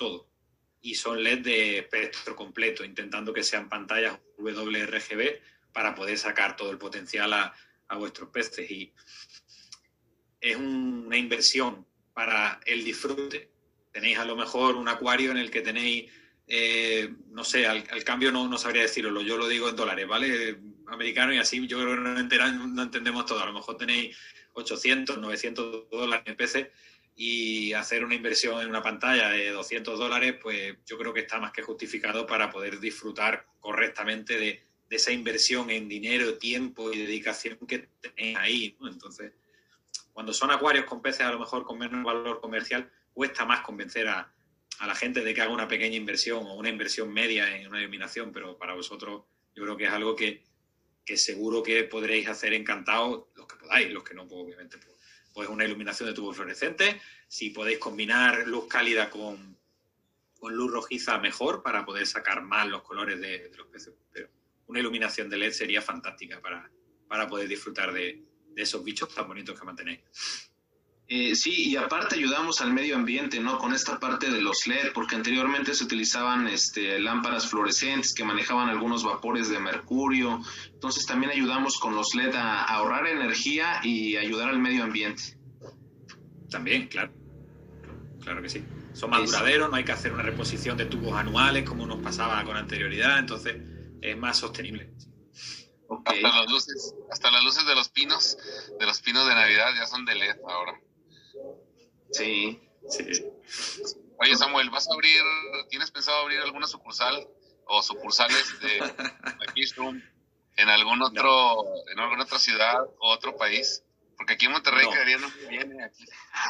todo. Y son LED de espectro completo, intentando que sean pantallas WRGB para poder sacar todo el potencial a vuestros peces. Y es una inversión para el disfrute. Tenéis a lo mejor un acuario en el que tenéis, no sé, al cambio no sabría decirlo, yo lo digo en dólares, ¿vale? Americano, y así yo creo que no entendemos todo. A lo mejor tenéis 800, 900 dólares en peces, y hacer una inversión en una pantalla de 200 dólares, pues yo creo que está más que justificado para poder disfrutar correctamente de esa inversión en dinero, tiempo y dedicación que tenéis ahí, ¿no? Entonces, cuando son acuarios con peces a lo mejor con menos valor comercial, cuesta más convencer a la gente de que haga una pequeña inversión o una inversión media en una iluminación, pero para vosotros yo creo que es algo que seguro que podréis hacer encantados, los que podáis, los que no, pues obviamente pues una iluminación de tubos fluorescentes. Si podéis combinar luz cálida con luz rojiza, mejor, para poder sacar más los colores de los peces. Pero una iluminación de LED sería fantástica para poder disfrutar de esos bichos tan bonitos que mantenéis. Sí, y aparte ayudamos al medio ambiente, ¿no? Con esta parte de los LED, porque anteriormente se utilizaban lámparas fluorescentes que manejaban algunos vapores de mercurio. Entonces también ayudamos con los LED a ahorrar energía y ayudar al medio ambiente. También, claro. Claro que sí. Son más duraderos, no hay que hacer una reposición de tubos anuales como nos pasaba con anterioridad, entonces es más sostenible. Okay. Hasta las luces de los pinos de Navidad ya son de LED ahora. Sí. Oye, Samuel, ¿tienes pensado abrir alguna sucursal o sucursales de Fish Room en alguna otra ciudad o otro país? Porque aquí en Monterrey quedaría muy bien aquí.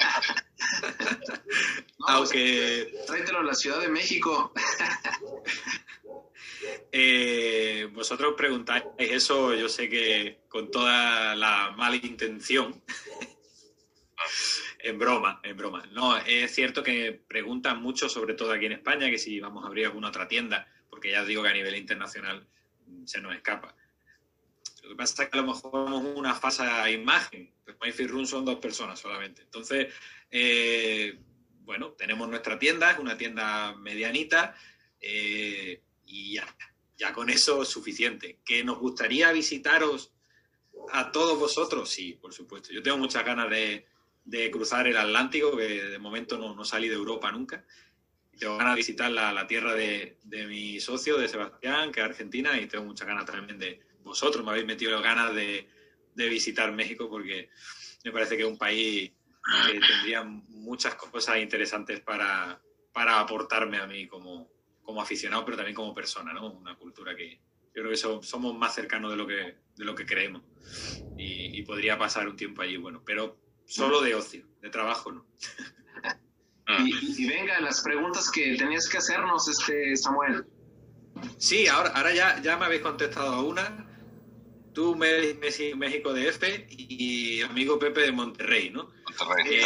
Aunque tráetelo a la Ciudad de México. Vosotros preguntáis eso, yo sé que con toda la mala intención. En broma. No, es cierto que preguntan mucho, sobre todo aquí en España, que si vamos a abrir alguna otra tienda, porque ya os digo que a nivel internacional se nos escapa. Lo que pasa es que a lo mejor vamos una falsa imagen. Pues MyFish Room son 2 personas solamente. Entonces, bueno, tenemos nuestra tienda, es una tienda medianita, y ya con eso es suficiente. ¿Que nos gustaría visitaros a todos vosotros? Sí, por supuesto. Yo tengo muchas ganas de cruzar el Atlántico, que de momento no salí de Europa nunca. Tengo ganas de visitar la tierra de mi socio, de Sebastián, que es Argentina, y tengo muchas ganas también de vosotros. Me habéis metido ganas de visitar México, porque me parece que es un país que tendría muchas cosas interesantes para aportarme a mí como aficionado, pero también como persona, ¿no? Una cultura que yo creo que somos más cercanos de lo que creemos, y podría pasar un tiempo allí, bueno, pero solo de ocio, de trabajo no. Y venga, las preguntas que tenías que hacernos, Samuel. Sí, ahora ya me habéis contestado a una. Tú, México DF, y amigo Pepe de Monterrey, ¿no? Monterrey.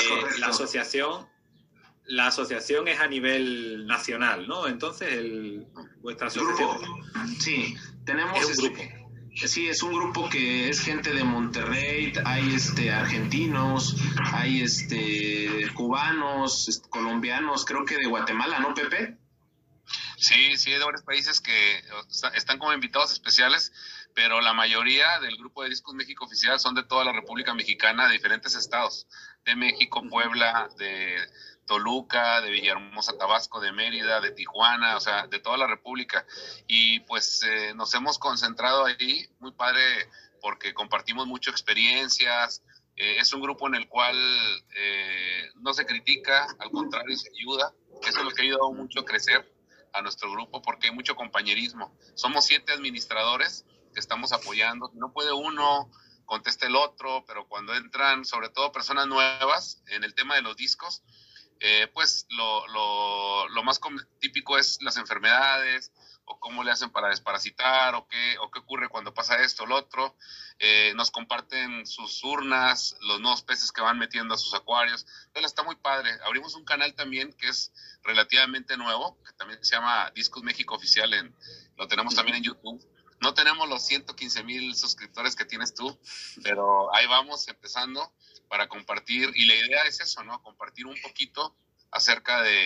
La asociación es a nivel nacional, ¿no? Entonces, vuestra asociación... Sí, tenemos... Es un grupo. Sí, es un grupo que es gente de Monterrey, hay argentinos, hay cubanos, colombianos, creo que de Guatemala, ¿no, Pepe? Sí, hay de varios países que están como invitados especiales, pero la mayoría del grupo de Discos México Oficial son de toda la República Mexicana, de diferentes estados, de México, Puebla, de Toluca, de Villahermosa, Tabasco, de Mérida, de Tijuana, o sea, de toda la República. Y pues nos hemos concentrado ahí, muy padre, porque compartimos mucho experiencias. Es un grupo en el cual no se critica, al contrario, se ayuda. Eso es lo que ha ayudado mucho a crecer a nuestro grupo, porque hay mucho compañerismo. Somos 7 administradores que estamos apoyando. No puede uno, contesta el otro, pero cuando entran, sobre todo personas nuevas, en el tema de los discos, pues lo más típico es las enfermedades, o cómo le hacen para desparasitar, o qué ocurre cuando pasa esto o lo otro. Nos comparten sus urnas, los nuevos peces que van metiendo a sus acuarios. Entonces está muy padre. Abrimos un canal también que es relativamente nuevo, que también se llama Discos México Oficial, lo tenemos también en YouTube. No tenemos los 115,000 suscriptores que tienes tú, pero ahí vamos empezando para compartir, y la idea es eso, ¿no? Compartir un poquito acerca de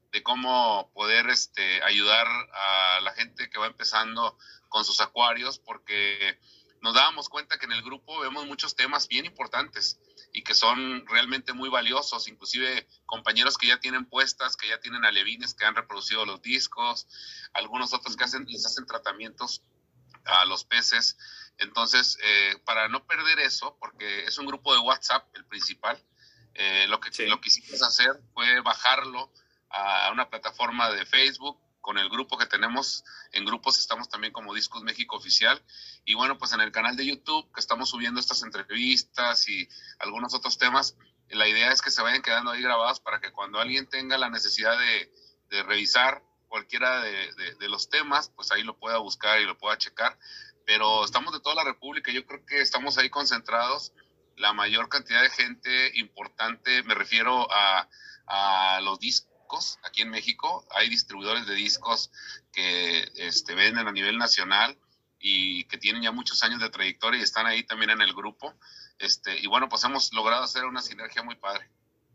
de cómo poder ayudar a la gente que va empezando con sus acuarios, porque nos dábamos cuenta que en el grupo vemos muchos temas bien importantes y que son realmente muy valiosos, inclusive compañeros que ya tienen puestas, que ya tienen alevines, que han reproducido los discos, algunos otros que les hacen tratamientos a los peces. Entonces, para no perder eso, porque es un grupo de WhatsApp el principal, lo que quisimos hacer fue bajarlo a una plataforma de Facebook con el grupo que tenemos. En grupos estamos también como Discos México Oficial, y bueno, pues en el canal de YouTube que estamos subiendo estas entrevistas y algunos otros temas, la idea es que se vayan quedando ahí grabados para que cuando alguien tenga la necesidad de revisar cualquiera de los temas, pues ahí lo pueda buscar y lo pueda checar. Pero estamos de toda la República, yo creo que estamos ahí concentrados la mayor cantidad de gente importante, me refiero a los discos. Aquí en México hay distribuidores de discos que venden a nivel nacional y que tienen ya muchos años de trayectoria y están ahí también en el grupo. Y bueno, pues hemos logrado hacer una sinergia muy padre.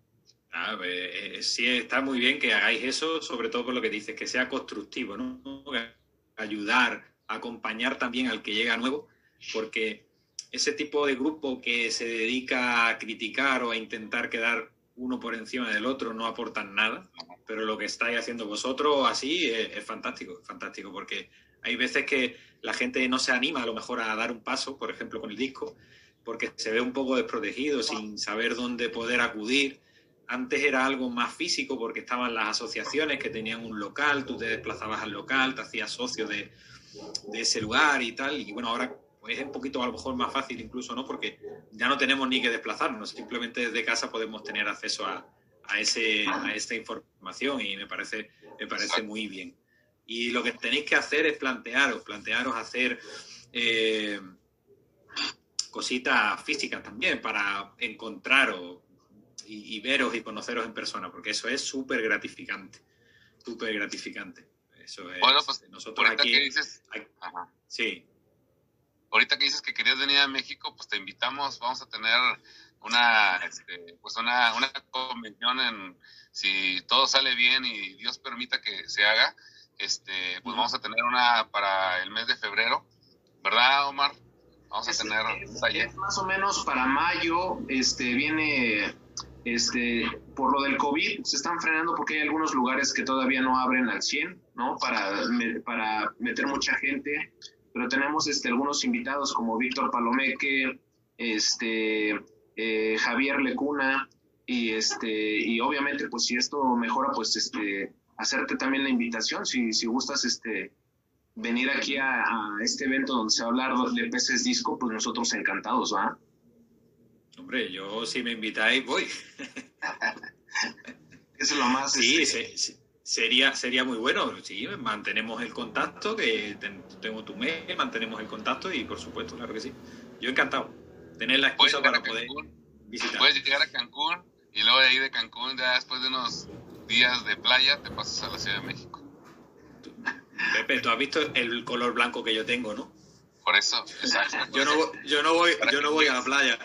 Sí, está muy bien que hagáis eso, sobre todo por lo que dices, que sea constructivo, ¿no? Ayudar, acompañar también al que llega nuevo, porque ese tipo de grupo que se dedica a criticar o a intentar quedar uno por encima del otro no aportan nada, pero lo que estáis haciendo vosotros así es fantástico, porque hay veces que la gente no se anima a lo mejor a dar un paso, por ejemplo con el disco, porque se ve un poco desprotegido, sin saber dónde poder acudir. Antes era algo más físico porque estaban las asociaciones que tenían un local, tú te desplazabas al local, te hacías socio de ese lugar y tal, y bueno, ahora pues es un poquito a lo mejor más fácil incluso, ¿no? Porque ya no tenemos ni que desplazarnos, simplemente desde casa podemos tener acceso a esta información, y me parece muy bien. Y lo que tenéis que hacer es plantearos hacer cositas físicas también para encontraros y veros y conoceros en persona, porque eso es súper gratificante. Eso es. Bueno, pues nosotros ahorita aquí, que dices, sí. Ahorita que dices que querías venir a México, pues te invitamos. Vamos a tener una convención si todo sale bien y Dios permita que se haga, pues vamos a tener una para el mes de febrero, ¿verdad, Omar? Vamos a tener un taller. Es más o menos para mayo, viene, por lo del COVID, se están frenando porque hay algunos lugares que todavía no abren al 100, ¿no? Para meter mucha gente. Pero tenemos algunos invitados como Víctor Palomeque, Javier Lecuna, y obviamente pues si esto mejora, pues hacerte también la invitación, si gustas venir aquí a este evento donde se va a hablar de peces disco, pues nosotros encantados, ¿va? Hombre, yo si me invitáis voy. Eso es lo más... Sí, sería muy bueno. Sí, mantenemos el contacto, que tengo tu mail, mantenemos el contacto y por supuesto, claro que sí. Yo encantado. Tener la excusa para poder visitar. Puedes llegar a Cancún y luego de ahí de Cancún, ya después de unos días de playa, te pasas a la Ciudad de México. Pepe, tú has visto el color blanco que yo tengo, ¿no? Por eso, exacto. Yo no voy a la playa.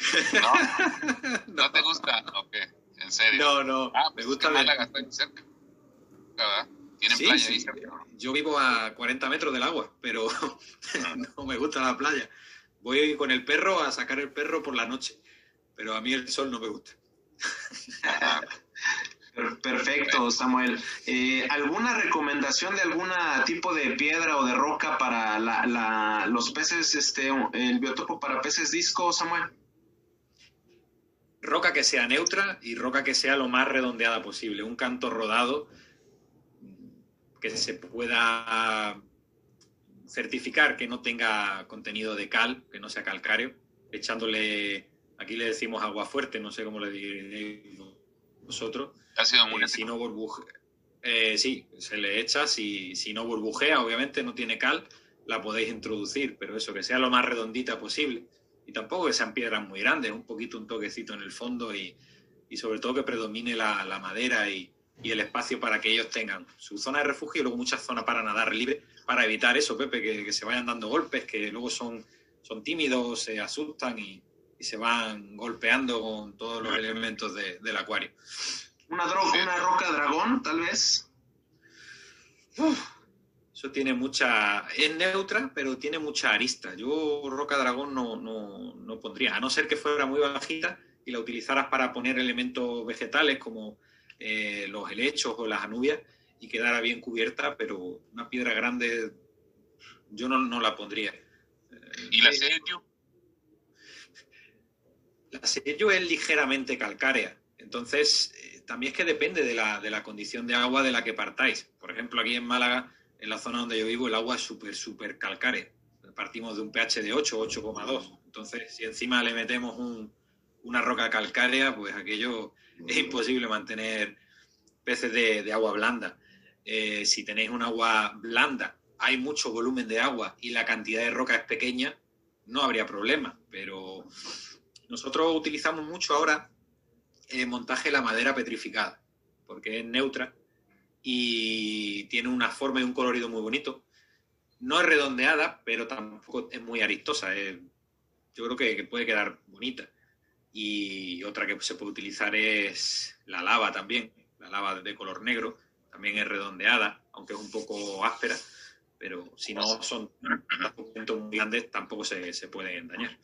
¿No te gusta? Ok, en serio. No. Pues me gusta Málaga está ahí cerca, ¿verdad? Tienen playa ahí cerca, ¿no? Yo vivo a 40 metros del agua, pero no me gusta la playa. Voy con el perro a sacar el perro por la noche, pero a mí el sol no me gusta. Perfecto, Samuel. ¿Alguna recomendación de algún tipo de piedra o de roca para los peces, el biotopo para peces disco, Samuel? Roca que sea neutra y roca que sea lo más redondeada posible. Un canto rodado que se pueda certificar que no tenga contenido de cal, que no sea calcáreo, echándole, aquí le decimos agua fuerte, no sé cómo le diréis vosotros. Ha sido muy si no burbujea, sí, se le echa, si no burbujea, obviamente no tiene cal, la podéis introducir, pero eso, que sea lo más redondita posible, y tampoco que sean piedras muy grandes, un toquecito en el fondo, y sobre todo que predomine la madera y el espacio para que ellos tengan su zona de refugio y luego muchas zonas para nadar libre, para evitar eso, Pepe, que se vayan dando golpes, que luego son tímidos, se asustan y se van golpeando con todos los elementos del acuario. Una roca dragón, tal vez. Eso tiene mucha... Es neutra, pero tiene mucha arista. Yo roca dragón no pondría, a no ser que fuera muy bajita y la utilizaras para poner elementos vegetales como los helechos o las anubias y quedara bien cubierta, pero una piedra grande yo no la pondría. ¿Y la sello? La sello es ligeramente calcárea, entonces también es que depende de la condición de agua de la que partáis. Por ejemplo, aquí en Málaga, en la zona donde yo vivo, el agua es súper calcárea. Partimos de un pH de 8, 8,2. Entonces, si encima le metemos una roca calcárea, pues aquello es imposible mantener peces de agua blanda. Si tenéis un agua blanda, hay mucho volumen de agua y la cantidad de roca es pequeña, no habría problema. Pero nosotros utilizamos mucho ahora montaje la madera petrificada, porque es neutra y tiene una forma y un colorido muy bonito. No es redondeada, pero tampoco es muy aristosa. Yo creo que puede quedar bonita. Y otra que se puede utilizar es la lava también. La lava de color negro también es redondeada, aunque es un poco áspera, pero si no son muy grandes tampoco se pueden dañar.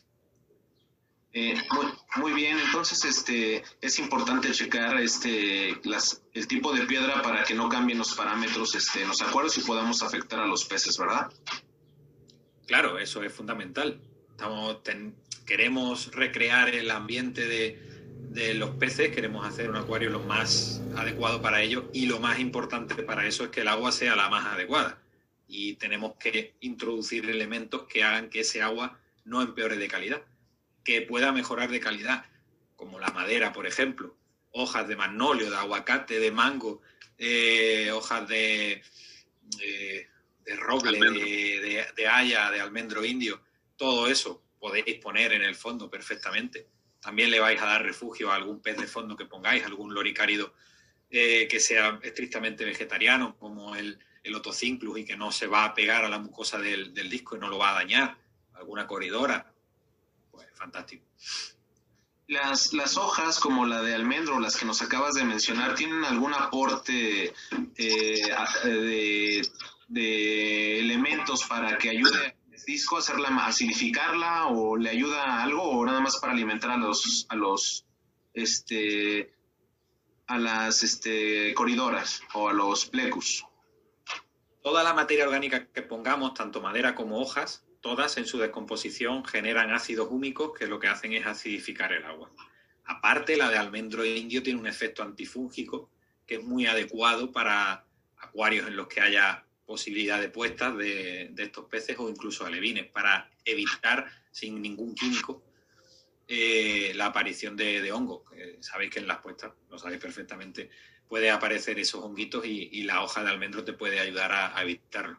Muy bien, entonces es importante checar el tipo de piedra para que no cambien los parámetros en los acuarios y podamos afectar a los peces, ¿verdad? Claro, eso es fundamental. Queremos recrear el ambiente de los peces, queremos hacer un acuario lo más adecuado para ellos y lo más importante para eso es que el agua sea la más adecuada y tenemos que introducir elementos que hagan que ese agua no empeore de calidad, que pueda mejorar de calidad, como la madera, por ejemplo, hojas de magnolio, de aguacate, de mango, hojas de roble, de haya, de almendro indio, todo eso podéis poner en el fondo perfectamente. También le vais a dar refugio a algún pez de fondo que pongáis, algún loricárido que sea estrictamente vegetariano, como el Otocinclus y que no se va a pegar a la mucosa del disco y no lo va a dañar, alguna coridora. Pues fantástico. Las hojas como la de almendro, las que nos acabas de mencionar, ¿tienen algún aporte de elementos para que ayude al disco a acidificarla o le ayuda a algo o nada más para alimentar a las coridoras o a los plecus? Toda la materia orgánica que pongamos, tanto madera como hojas, todas en su descomposición generan ácidos húmicos que lo que hacen es acidificar el agua. Aparte, la de almendro indio tiene un efecto antifúngico que es muy adecuado para acuarios en los que haya posibilidad de puestas de estos peces o incluso alevines, para evitar sin ningún químico la aparición de hongos. Sabéis que en las puestas, lo sabéis perfectamente, puede aparecer esos honguitos y la hoja de almendro te puede ayudar a evitarlo.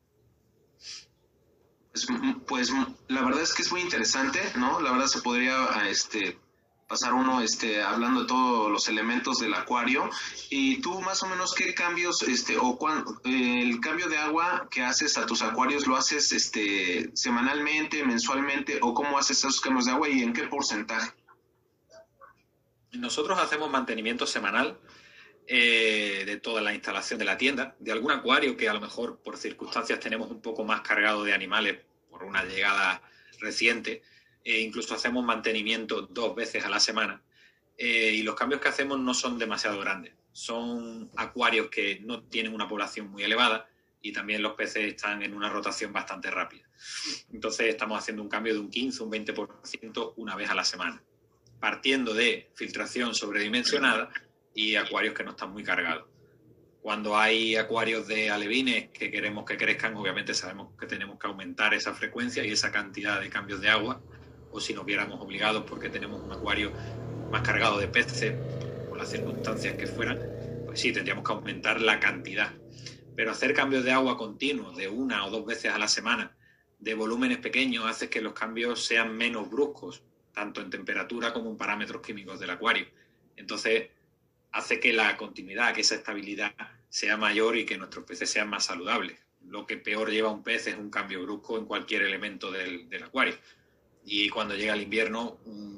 Pues la verdad es que es muy interesante, ¿no? La verdad se podría pasar uno hablando de todos los elementos del acuario. Y tú más o menos qué cambios el cambio de agua que haces a tus acuarios, ¿lo haces semanalmente, mensualmente o cómo haces esos cambios de agua y en qué porcentaje? Nosotros hacemos mantenimiento semanal de toda la instalación de la tienda, de algún acuario que a lo mejor por circunstancias tenemos un poco más cargado de animales por una llegada reciente, incluso hacemos mantenimiento 2 veces a la semana y los cambios que hacemos no son demasiado grandes, son acuarios que no tienen una población muy elevada y también los peces están en una rotación bastante rápida, entonces estamos haciendo un cambio de un 15, un 20% una vez a la semana, partiendo de filtración sobredimensionada y acuarios que no están muy cargados. Cuando hay acuarios de alevines que queremos que crezcan, obviamente sabemos que tenemos que aumentar esa frecuencia y esa cantidad de cambios de agua, o si nos viéramos obligados porque tenemos un acuario más cargado de peces, por las circunstancias que fueran, pues sí, tendríamos que aumentar la cantidad. Pero hacer cambios de agua continuos de 1 o 2 veces a la semana, de volúmenes pequeños, hace que los cambios sean menos bruscos, tanto en temperatura como en parámetros químicos del acuario. Entonces, hace que la continuidad, que esa estabilidad sea mayor y que nuestros peces sean más saludables. Lo que peor lleva a un pez es un cambio brusco en cualquier elemento del acuario. Y cuando llega el invierno,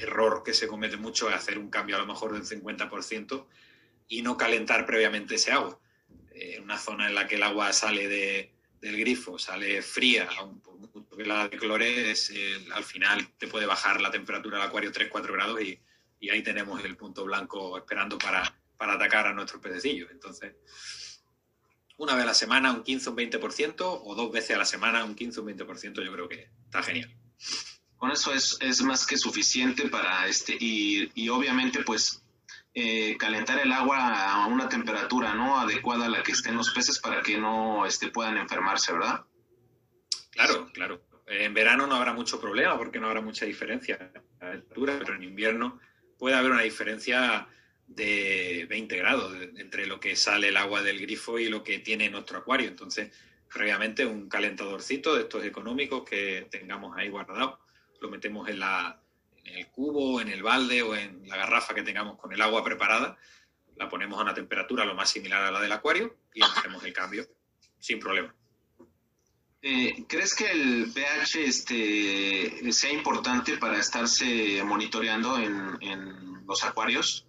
error que se comete mucho es hacer un cambio a lo mejor del 50% y no calentar previamente ese agua. En una zona en la que el agua sale del grifo, sale fría, por mucho que la declores, al final te puede bajar la temperatura del acuario 3-4 grados y ahí tenemos el punto blanco esperando para atacar a nuestros pececillos. Entonces, una vez a la semana un 15 o un 20%, o 2 veces a la semana un 15 o un 20%, yo creo que está genial. Con eso es más que suficiente para y obviamente pues calentar el agua a una temperatura, ¿no?, adecuada a la que estén los peces para que no puedan enfermarse, ¿verdad? Claro, claro. En verano no habrá mucho problema porque no habrá mucha diferencia en la temperatura, pero en invierno puede haber una diferencia de 20 grados entre lo que sale el agua del grifo y lo que tiene nuestro acuario. Entonces, previamente un calentadorcito de estos económicos que tengamos ahí guardado, lo metemos en el cubo, en el balde o en la garrafa que tengamos con el agua preparada, la ponemos a una temperatura lo más similar a la del acuario y hacemos el cambio sin problema. ¿Crees que el pH sea importante para estarse monitoreando en los acuarios?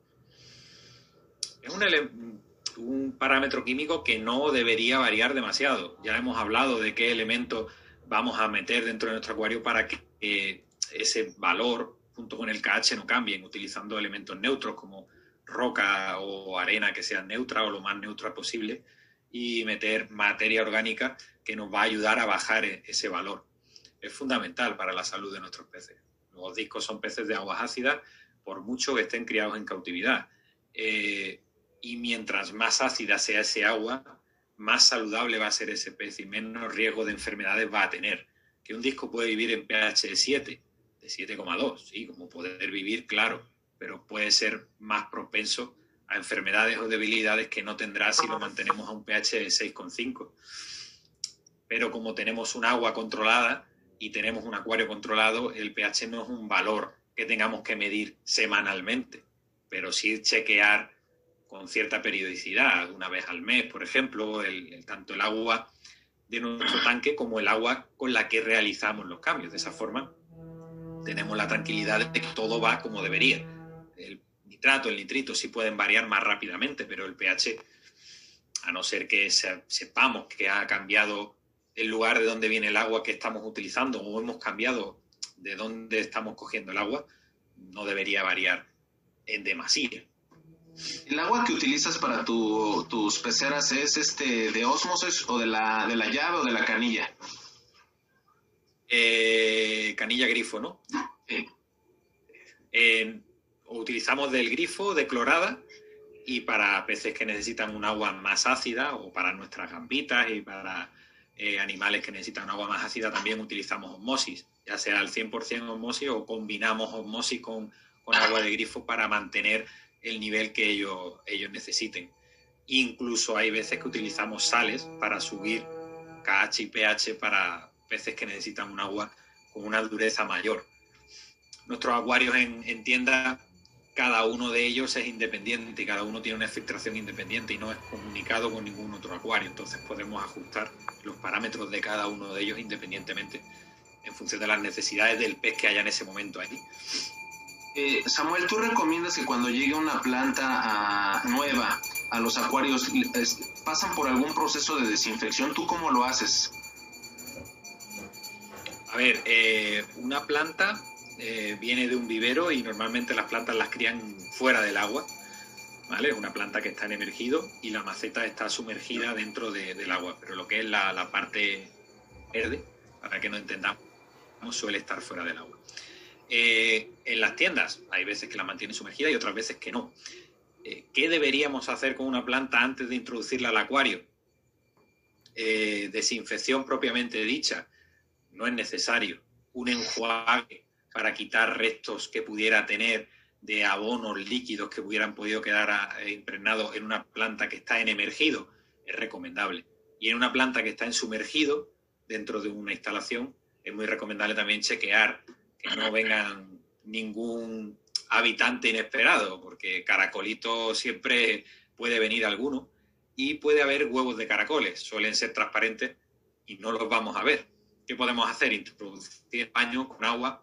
Es un parámetro químico que no debería variar demasiado. Ya hemos hablado de qué elementos vamos a meter dentro de nuestro acuario para que ese valor junto con el KH no cambien, utilizando elementos neutros como roca o arena que sean neutras o lo más neutra posible, y meter materia orgánica que nos va a ayudar a bajar ese valor. Es fundamental para la salud de nuestros peces. Los discos son peces de aguas ácidas, por mucho que estén criados en cautividad. Y mientras más ácida sea ese agua, más saludable va a ser ese pez y menos riesgo de enfermedades va a tener. Que un disco puede vivir en pH de 7, de 7,2, sí, como poder vivir, claro, pero puede ser más propenso a enfermedades o debilidades que no tendrá si lo mantenemos a un pH de 6,5. Pero como tenemos un agua controlada y tenemos un acuario controlado, el pH no es un valor que tengamos que medir semanalmente, pero sí chequear con cierta periodicidad, una vez al mes, por ejemplo, tanto el agua de nuestro tanque como el agua con la que realizamos los cambios. De esa forma tenemos la tranquilidad de que todo va como debería. El nitrato, el nitrito sí pueden variar más rápidamente, pero el pH, a no ser que sepamos que ha cambiado el lugar de donde viene el agua que estamos utilizando o hemos cambiado de dónde estamos cogiendo el agua, no debería variar en demasía. ¿El agua que utilizas para tus peceras es de ósmosis o de la llave o de la canilla? Canilla grifo, ¿no? Utilizamos del grifo, de clorada, y para peces que necesitan un agua más ácida, o para nuestras gambitas y para animales que necesitan un agua más ácida, también utilizamos osmosis, ya sea al 100% osmosis o combinamos osmosis con agua de grifo para mantener el nivel que ellos necesiten. Incluso hay veces que utilizamos sales para subir KH y pH para peces que necesitan un agua con una dureza mayor. Nuestros acuarios en tienda, cada uno de ellos es independiente y cada uno tiene una filtración independiente y no es comunicado con ningún otro acuario. Entonces podemos ajustar los parámetros de cada uno de ellos independientemente en función de las necesidades del pez que haya en ese momento allí. Samuel, ¿tú recomiendas que cuando llegue una planta nueva a los acuarios pasan por algún proceso de desinfección? ¿Tú cómo lo haces? A ver, una planta viene de un vivero y normalmente las plantas las crían fuera del agua, ¿vale? Una planta que está en emergido y la maceta está sumergida dentro del agua, pero lo que es la parte verde, para que no entendamos, suele estar fuera del agua. En las tiendas hay veces que la mantienen sumergida y otras veces que no. ¿Qué deberíamos hacer con una planta antes de introducirla al acuario? Desinfección propiamente dicha no es necesario. Un enjuague para quitar restos que pudiera tener de abonos líquidos que hubieran podido quedar impregnados en una planta que está en emergido es recomendable. Y en una planta que está en sumergido dentro de una instalación es muy recomendable también chequear que no vengan ningún habitante inesperado, porque caracolito siempre puede venir alguno y puede haber huevos de caracoles, suelen ser transparentes y no los vamos a ver. ¿Qué podemos hacer? Introducir baño con agua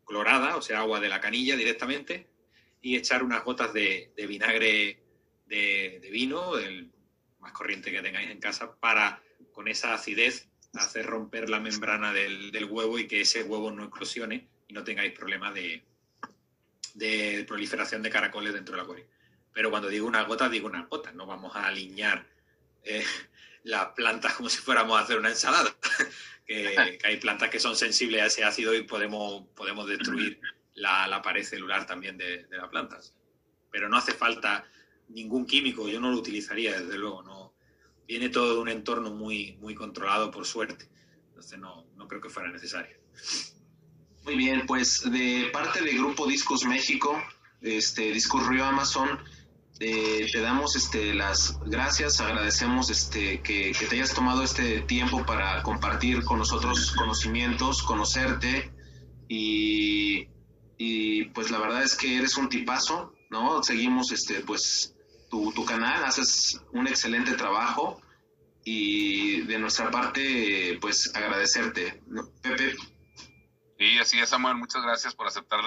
clorada, o sea, agua de la canilla directamente, y echar unas gotas de vinagre de vino, el más corriente que tengáis en casa, para con esa acidez hacer romper la membrana del huevo y que ese huevo no eclosione y no tengáis problemas de proliferación de caracoles dentro del acuario. Pero cuando digo unas gotas, no vamos a alinear las plantas como si fuéramos a hacer una ensalada, que hay plantas que son sensibles a ese ácido y podemos destruir la pared celular también de la planta. Pero no hace falta ningún químico, yo no lo utilizaría, desde luego, no. Viene todo de un entorno muy, muy controlado, por suerte. Entonces no creo que fuera necesario. Muy bien, pues de parte del Grupo Discos México, Discos Río Amazon, te damos las gracias, agradecemos que te hayas tomado este tiempo para compartir con nosotros conocimientos, conocerte y pues la verdad es que eres un tipazo, ¿no? Seguimos pues tu canal, haces un excelente trabajo y de nuestra parte pues agradecerte, ¿no? Pepe. Sí, así es, Samuel, muchas gracias por aceptar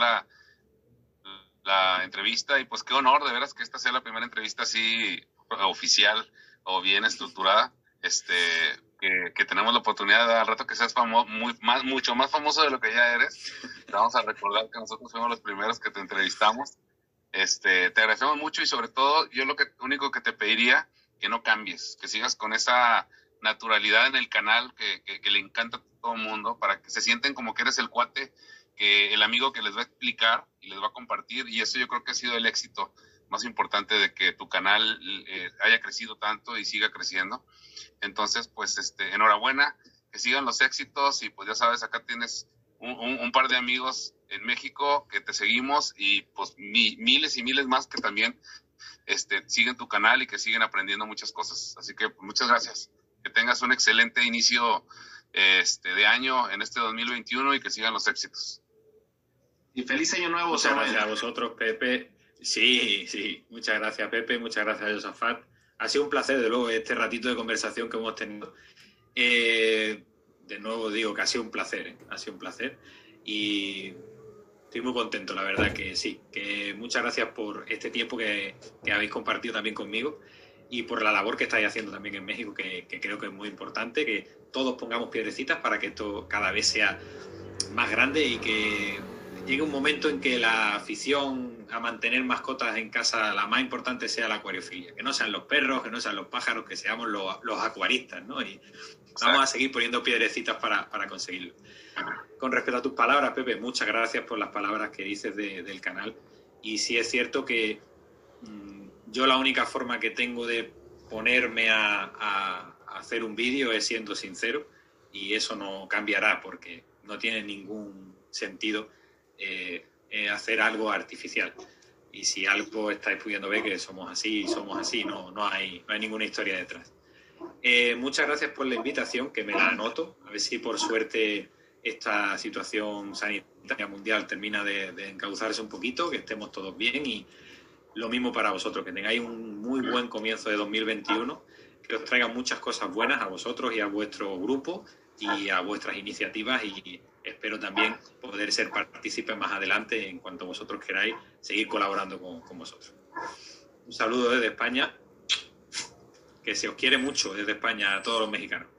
la entrevista y pues qué honor de veras que esta sea la primera entrevista así oficial o bien estructurada, que tenemos la oportunidad de al rato que seas mucho más famoso de lo que ya eres. Te vamos a recordar que nosotros fuimos los primeros que te entrevistamos. Te agradecemos mucho y sobre todo yo lo único que te pediría que no cambies, que sigas con esa naturalidad en el canal que le encanta a todo el mundo, para que se sienten como que eres el cuate, que el amigo que les va a explicar y les va a compartir, y eso yo creo que ha sido el éxito más importante de que tu canal haya crecido tanto y siga creciendo. Entonces, pues, enhorabuena, que sigan los éxitos y pues ya sabes, acá tienes un par de amigos en México que te seguimos y pues miles y miles más que también siguen tu canal y que siguen aprendiendo muchas cosas. Así que pues, muchas gracias. Que tengas un excelente inicio de año en 2021 y que sigan los éxitos. Y feliz año nuevo, Muchas Samuel. gracias a vosotros, Pepe. Sí, muchas gracias, Pepe, muchas gracias a Josafat. Ha sido un placer, de luego, este ratito de conversación que hemos tenido. De nuevo digo que ha sido un placer, ha sido un placer. Y estoy muy contento, la verdad que sí. Que muchas gracias por este tiempo que habéis compartido también conmigo y por la labor que estáis haciendo también en México, que creo que es muy importante, que todos pongamos piedrecitas para que esto cada vez sea más grande y que llegue un momento en que la afición a mantener mascotas en casa, la más importante, sea la acuariofilia. Que no sean los perros, que no sean los pájaros, que seamos los acuaristas, ¿no? Y vamos a seguir poniendo piedrecitas para conseguirlo. Con respecto a tus palabras, Pepe, muchas gracias por las palabras que dices del canal. Y sí es cierto que yo la única forma que tengo de ponerme a hacer un vídeo es siendo sincero, y eso no cambiará porque no tiene ningún sentido hacer algo artificial. Y si algo estáis pudiendo ver que somos así, no hay ninguna historia detrás. Muchas gracias por la invitación, que me la anoto, a ver si por suerte esta situación sanitaria mundial termina de encauzarse un poquito, que estemos todos bien, y lo mismo para vosotros, que tengáis un muy buen comienzo de 2021, que os traiga muchas cosas buenas a vosotros y a vuestro grupo y a vuestras iniciativas, y espero también poder ser partícipe más adelante en cuanto vosotros queráis seguir colaborando con vosotros. Un saludo desde España, que se os quiere mucho desde España a todos los mexicanos.